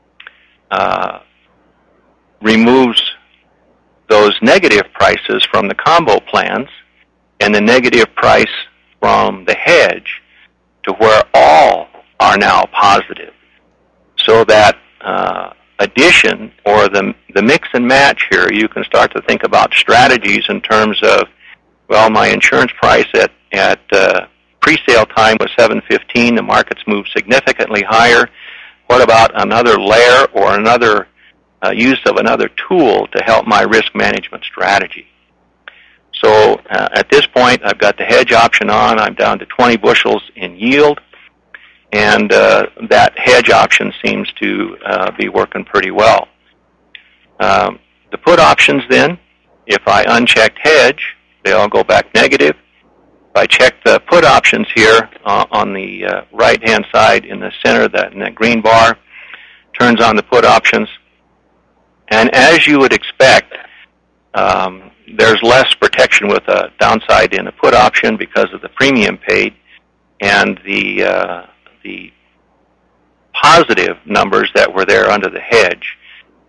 removes those negative prices from the combo plans and the negative price from the hedge to where all are now positive. So that addition or the mix and match here, you can start to think about strategies in terms of, well, my insurance price at pre-sale time was $7.15. The market's moved significantly higher. What about another layer or another use of another tool to help my risk management strategy? So at this point, I've got the hedge option on. I'm down to 20 bushels in yield, and that hedge option seems to be working pretty well. The put options then, if I unchecked hedge, they all go back negative. If I check the put options here on the right-hand side in the center, in that green bar, turns on the put options. And as you would expect, there's less protection with a downside in a put option because of the premium paid, and the positive numbers that were there under the hedge.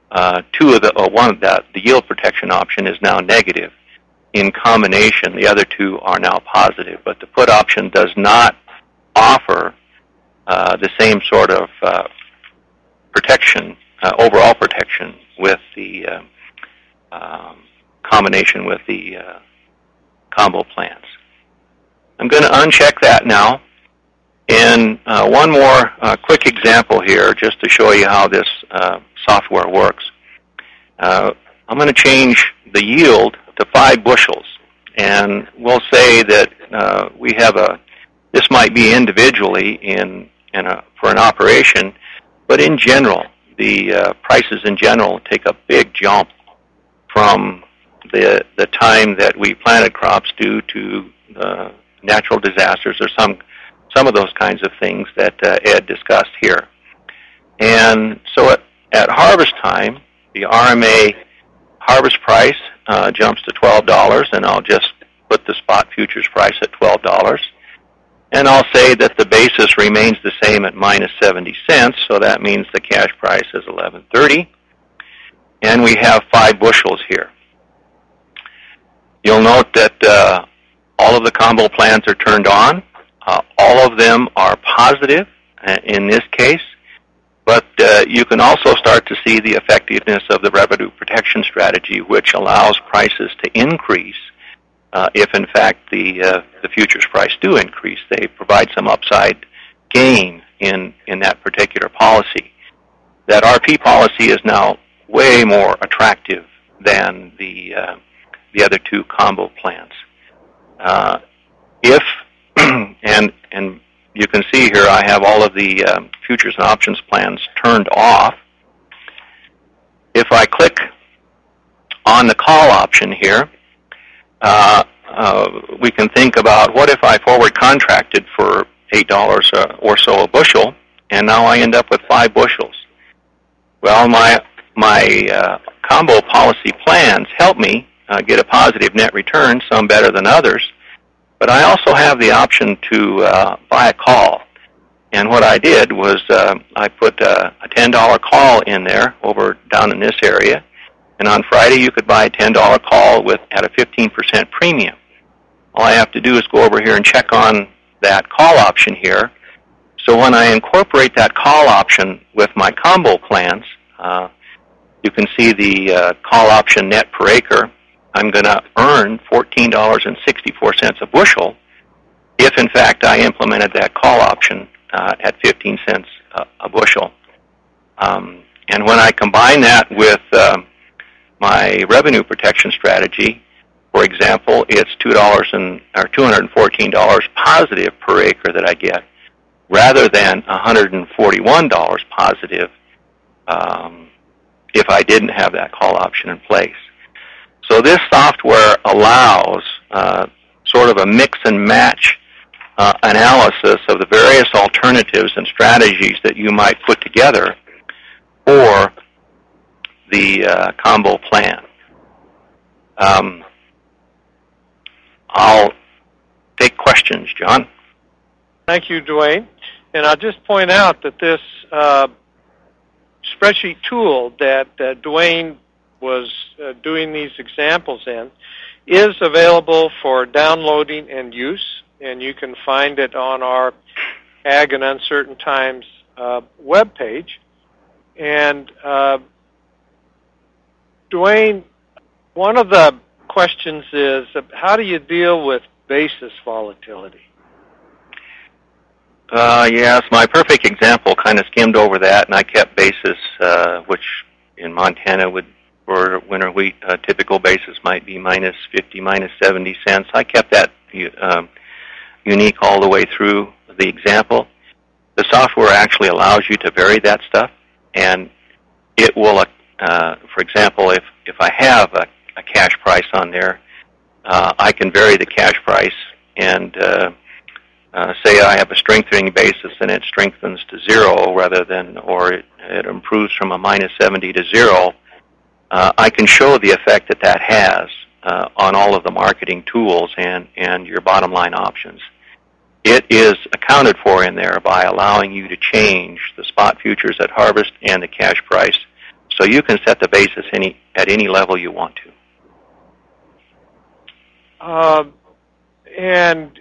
The yield protection option is now negative. In combination, the other two are now positive, but the put option does not offer the same sort of protection, overall protection, with the combination with the combo plans. I'm going to uncheck that now. And one more quick example here, just to show you how this software works. I'm going to change the yield to 5 bushels. And we'll say that we have this might be individually for an operation, but in general, the prices in general take a big jump from the time that we planted crops due to natural disasters or some of those kinds of things that Ed discussed here. And so at harvest time, the RMA harvest price jumps to $12, and I'll just put the spot futures price at $12. And I'll say that the basis remains the same at minus 70 cents, so that means the cash price is $11.30. And we have 5 bushels here. You'll note that all of the combo plans are turned on. All of them are positive in this case, but you can also start to see the effectiveness of the revenue protection strategy, which allows prices to increase if, in fact, the futures price do increase. They provide some upside gain in that particular policy. That RP policy is now way more attractive than the other 2 combo plans. And you can see here I have all of the futures and options plans turned off. If I click on the call option here, we can think about, what if I forward contracted for $8 or so a bushel, and now I end up with 5 bushels? Well, my combo policy plans help me get a positive net return, some better than others. But I also have the option to buy a call. And what I did was I put a $10 call in there down in this area. And on Friday, you could buy a $10 call at a 15% premium. All I have to do is go over here and check on that call option here. So when I incorporate that call option with my combo plans, you can see the call option net per acre. I'm going to earn $14.64 a bushel if, in fact, I implemented that call option at 15 cents a bushel. And when I combine that with my revenue protection strategy, for example, it's $214 positive per acre that I get, rather than $141 positive if I didn't have that call option in place. So this software allows sort of a mix and match analysis of the various alternatives and strategies that you might put together for the combo plan. I'll take questions, John. Thank you, Dwayne. And I'll just point out that this spreadsheet tool that Dwayne was doing these examples in is available for downloading and use, and you can find it on our Ag and Uncertain Times webpage. And Dwayne, one of the questions is, how do you deal with basis volatility? Yes, my perfect example kind of skimmed over that, and I kept basis, which in Montana for winter wheat, typical basis might be minus 50, minus 70 cents. I kept that unique all the way through the example. The software actually allows you to vary that stuff, and it will, for example, if I have a cash price on there, I can vary the cash price and say I have a strengthening basis and it strengthens to 0 or it improves from a minus 70 to 0. I can show the effect that has on all of the marketing tools and your bottom line options. It is accounted for in there by allowing you to change the spot futures at harvest and the cash price, so you can set the basis at any level you want to. And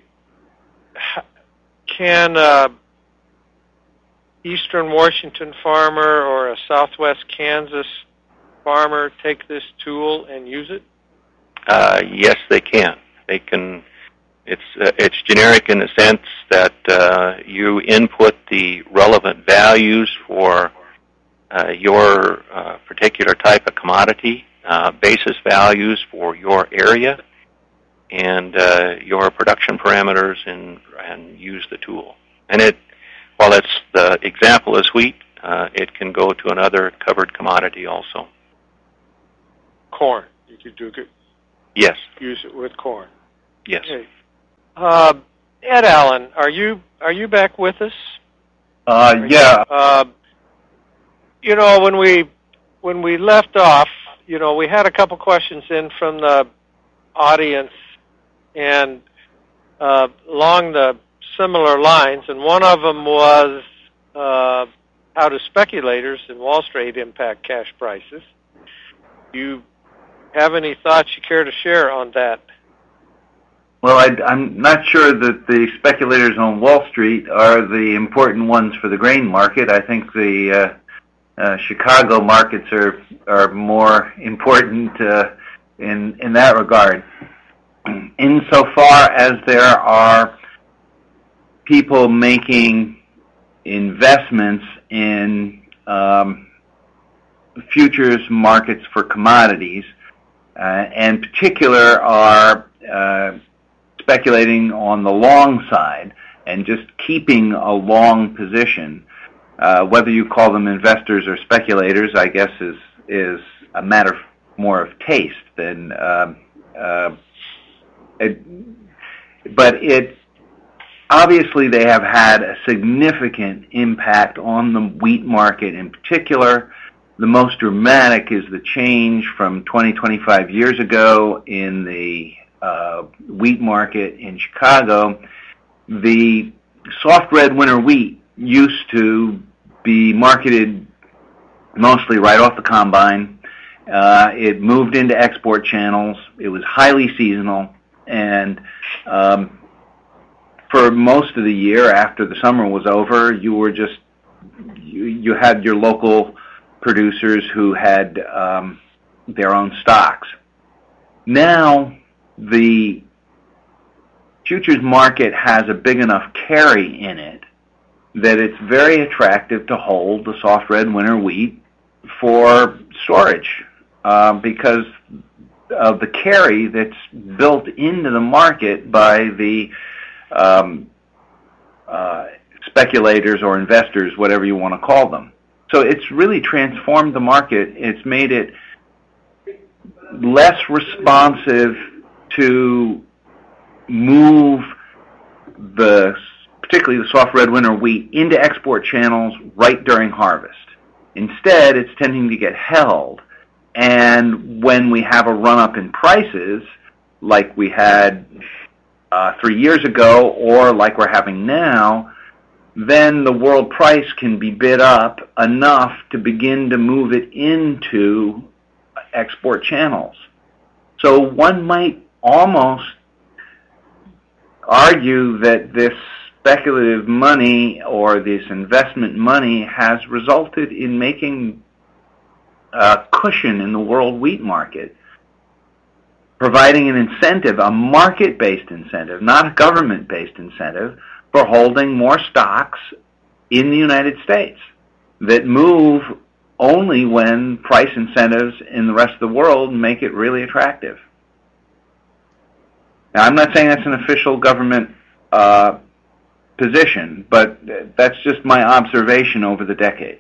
can a Eastern Washington farmer or a Southwest Kansas farmer take this tool and use it? Yes, they can. They can. It's generic in the sense that you input the relevant values for your particular type of commodity, basis values for your area, and your production parameters, and use the tool. And while the example is wheat, it can go to another covered commodity also. Corn. You could do it. Yes. Use it with corn. Yes. Okay. Ed Allen, are you back with us? Yeah. When we left off, we had a couple questions in from the audience, and along the similar lines, and one of them was how do speculators in Wall Street impact cash prices? Do you have any thoughts you care to share on that? Well, I'm not sure that the speculators on Wall Street are the important ones for the grain market. I think the Chicago markets are more important in that regard. Insofar as there are people making investments in futures markets for commodities, and in particular are speculating on the long side and just keeping a long position. Whether you call them investors or speculators, I guess is a matter more of taste than. But obviously they have had a significant impact on the wheat market in particular. The most dramatic is the change from 25 years ago in the wheat market in Chicago. The soft red winter wheat used to be marketed mostly right off the combine. It moved into export channels. It was highly seasonal, and for most of the year after the summer was over, you had your local producers who had their own stocks. Now the futures market has a big enough carry in it that it's very attractive to hold the soft red winter wheat for storage because of the carry that's built into the market by the speculators or investors, whatever you want to call them. So it's really transformed the market. It's made it less responsive to move particularly the soft red winter wheat into export channels right during harvest. Instead, it's tending to get held. And when we have a run-up in prices, like we had 3 years ago or like we're having now, then the world price can be bid up enough to begin to move it into export channels. So one might almost argue that this speculative money or this investment money has resulted in making a cushion in the world wheat market, providing an incentive, a market-based incentive, not a government-based incentive, for holding more stocks in the United States that move only when price incentives in the rest of the world make it really attractive. Now, I'm not saying that's an official government position, but that's just my observation over the decades.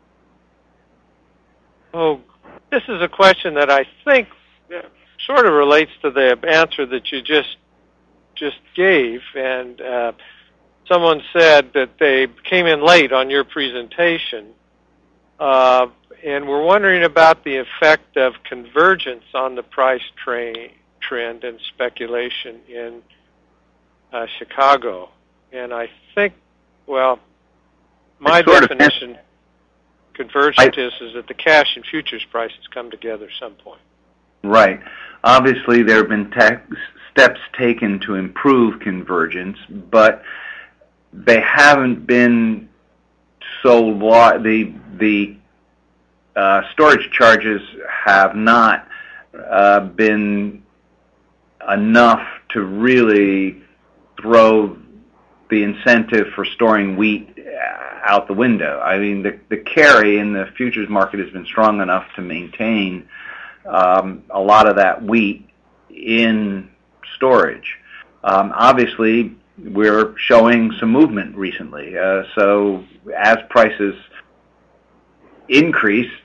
Oh, this is a question that I think sort of relates to the answer that you just gave, and someone said that they came in late on your presentation, and we're wondering about the effect of convergence on the price trend and speculation in Chicago. And I think, well, my definition, convergent is that the cash and futures prices come together at some point. Right. Obviously, there have been steps taken to improve convergence, but they haven't been so the storage charges have not been enough to really throw the incentive for storing wheat out the window. I mean, the carry in the futures market has been strong enough to maintain a lot of that wheat in storage. Obviously, we're showing some movement recently. So as prices increase,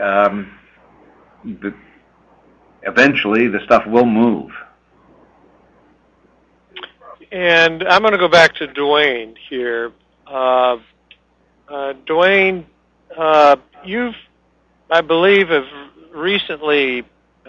eventually the stuff will move. And I'm going to go back to Dwayne here. Dwayne, you've, I believe, have recently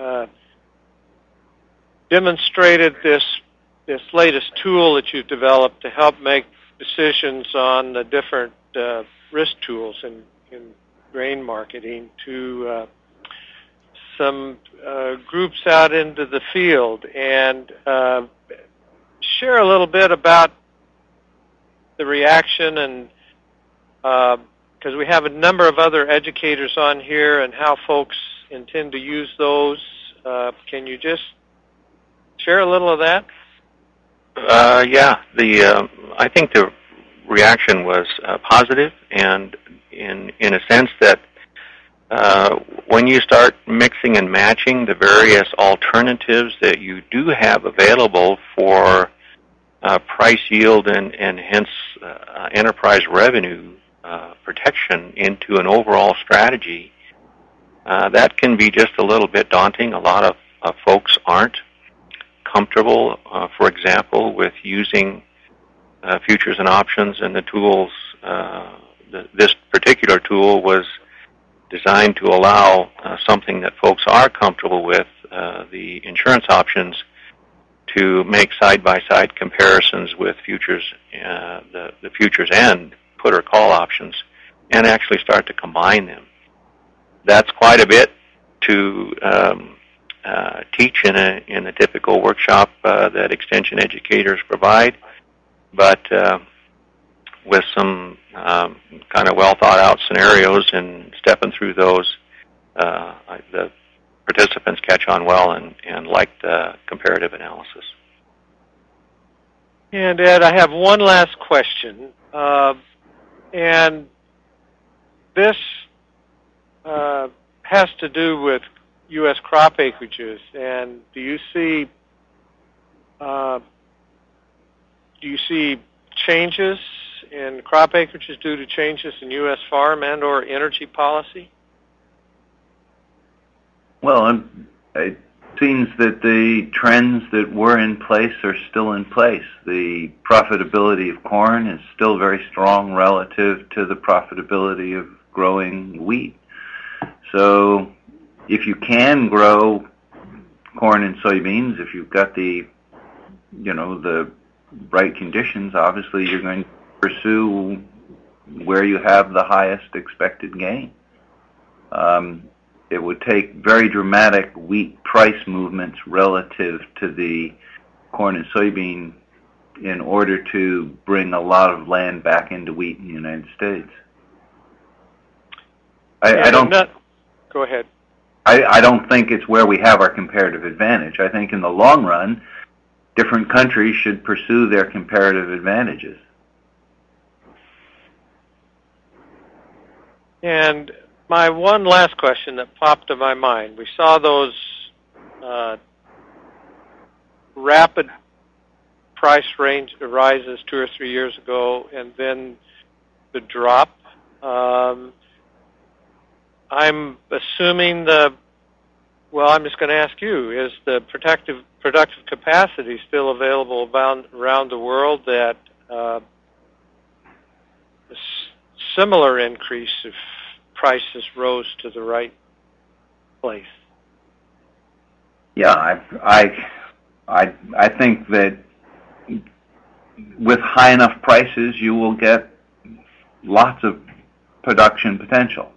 demonstrated this latest tool that you've developed to help make decisions on the different risk tools in grain marketing to some groups out into the field, and share a little bit about the reaction, and because we have a number of other educators on here, and how folks intend to use those. Can you just share a little of that? Yeah, I think the reaction was positive, and in a sense that when you start mixing and matching the various alternatives that you do have available for price yield and hence enterprise revenue protection into an overall strategy, that can be just a little bit daunting. A lot of folks aren't comfortable, for example, with using futures and options, and the tools. This particular tool was designed to allow something that folks are comfortable with, the insurance options, to make side-by-side comparisons with futures, the futures and put or call options, and actually start to combine them. That's quite a bit to teach in a typical workshop that extension educators provide, but with some kind of well-thought-out scenarios and stepping through those, the participants catch on well and like the comparative analysis. And Ed, I have one last question, and this has to do with U.S. crop acreages. And do you see changes in crop acreages due to changes in U.S. farm and or energy policy? Well, it seems that the trends that were in place are still in place. The profitability of corn is still very strong relative to the profitability of growing wheat. So if you can grow corn and soybeans, if you've got the right conditions, obviously you're going to pursue where you have the highest expected gain. It would take very dramatic wheat price movements relative to the corn and soybean in order to bring a lot of land back into wheat in the United States. I don't. Go ahead. I don't think it's where we have our comparative advantage. I think in the long run, different countries should pursue their comparative advantages. And my one last question that popped to my mind. We saw those rapid price range rises 2 or 3 years ago, and then the drop. I'm assuming I'm just going to ask you, is the productive capacity still available around the world that a similar increase if prices rose to the right place? Yeah, I think that with high enough prices, you will get lots of production potential.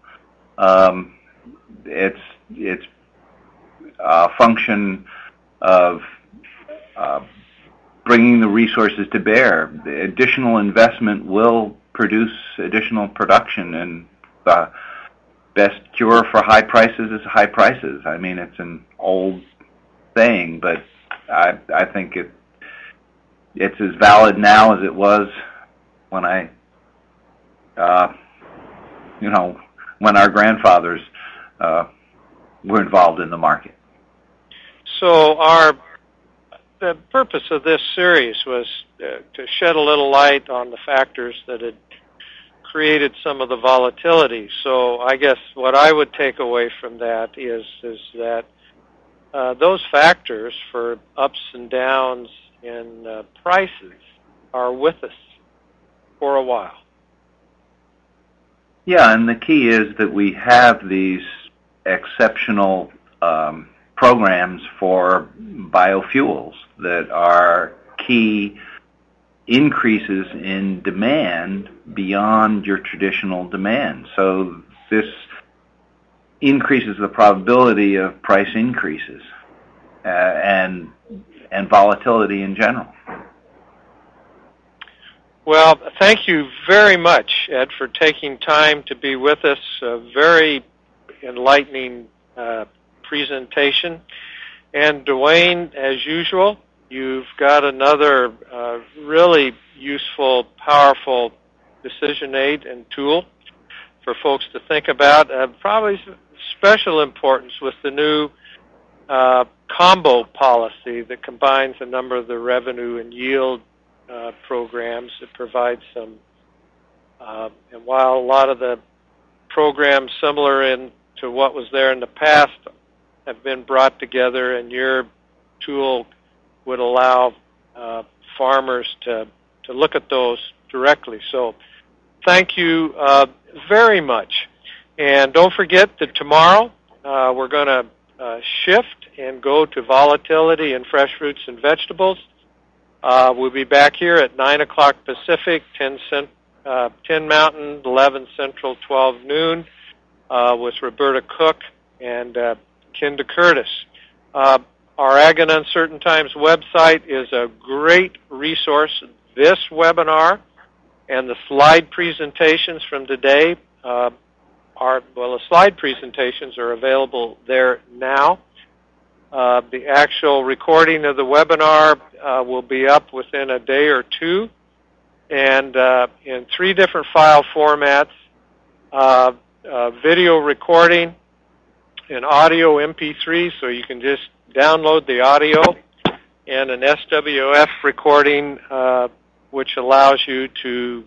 It's a function of bringing the resources to bear. The additional investment will produce additional production, and best cure for high prices is high prices. I mean, it's an old saying, but I think it's as valid now as it was when when our grandfathers were involved in the market. So the purpose of this series was to shed a little light on the factors that had created some of the volatility. So I guess what I would take away from that is that those factors for ups and downs in prices are with us for a while. Yeah, and the key is that we have these exceptional programs for biofuels that are key increases in demand beyond your traditional demand. So this increases the probability of price increases and volatility in general. Well, thank you very much, Ed, for taking time to be with us. A very enlightening presentation. And Dwayne, as usual, you've got another really useful, powerful decision aid and tool for folks to think about. Probably special importance with the new combo policy that combines a number of the revenue and yield programs. That provides some, and while a lot of the programs similar to what was there in the past have been brought together, and your tool would allow farmers to look at those directly. So thank you very much. And don't forget that tomorrow we're going to shift and go to volatility in fresh fruits and vegetables. We'll be back here at 9 o'clock Pacific, 10 Mountain, 11 Central, 12 noon with Roberta Cook and Kinda Curtis. Our Ag in Uncertain Times website is a great resource. This webinar and the slide presentations from today the slide presentations are available there now. The actual recording of the webinar will be up within a day or two, and in 3 different file formats, video recording, an audio MP3, so you can just download the audio, and an SWF recording, which allows you to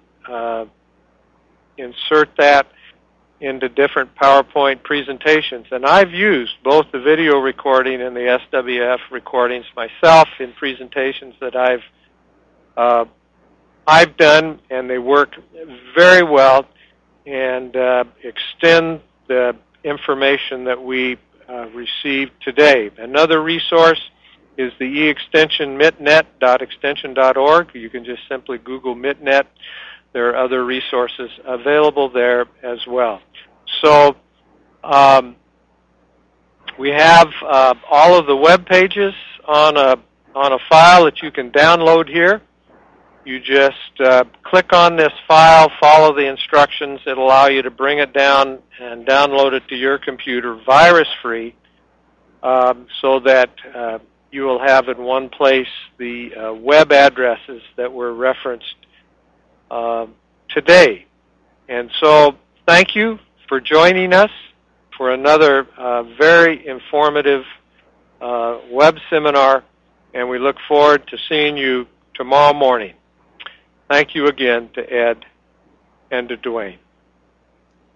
insert that into different PowerPoint presentations. And I've used both the video recording and the SWF recordings myself in presentations that I've done, and they work very well and extend the information that we received today. Another resource is the e-extension mitnet.extension.org. You can just simply Google MITNET. There are other resources available there as well. So we have all of the web pages on a file that you can download here. You just click on this file, follow the instructions. It'll allow you to bring it down and download it to your computer virus-free, so that you will have in one place the web addresses that were referenced today. And so thank you for joining us for another very informative web seminar, and we look forward to seeing you tomorrow morning. Thank you again to Ed and to Dwayne.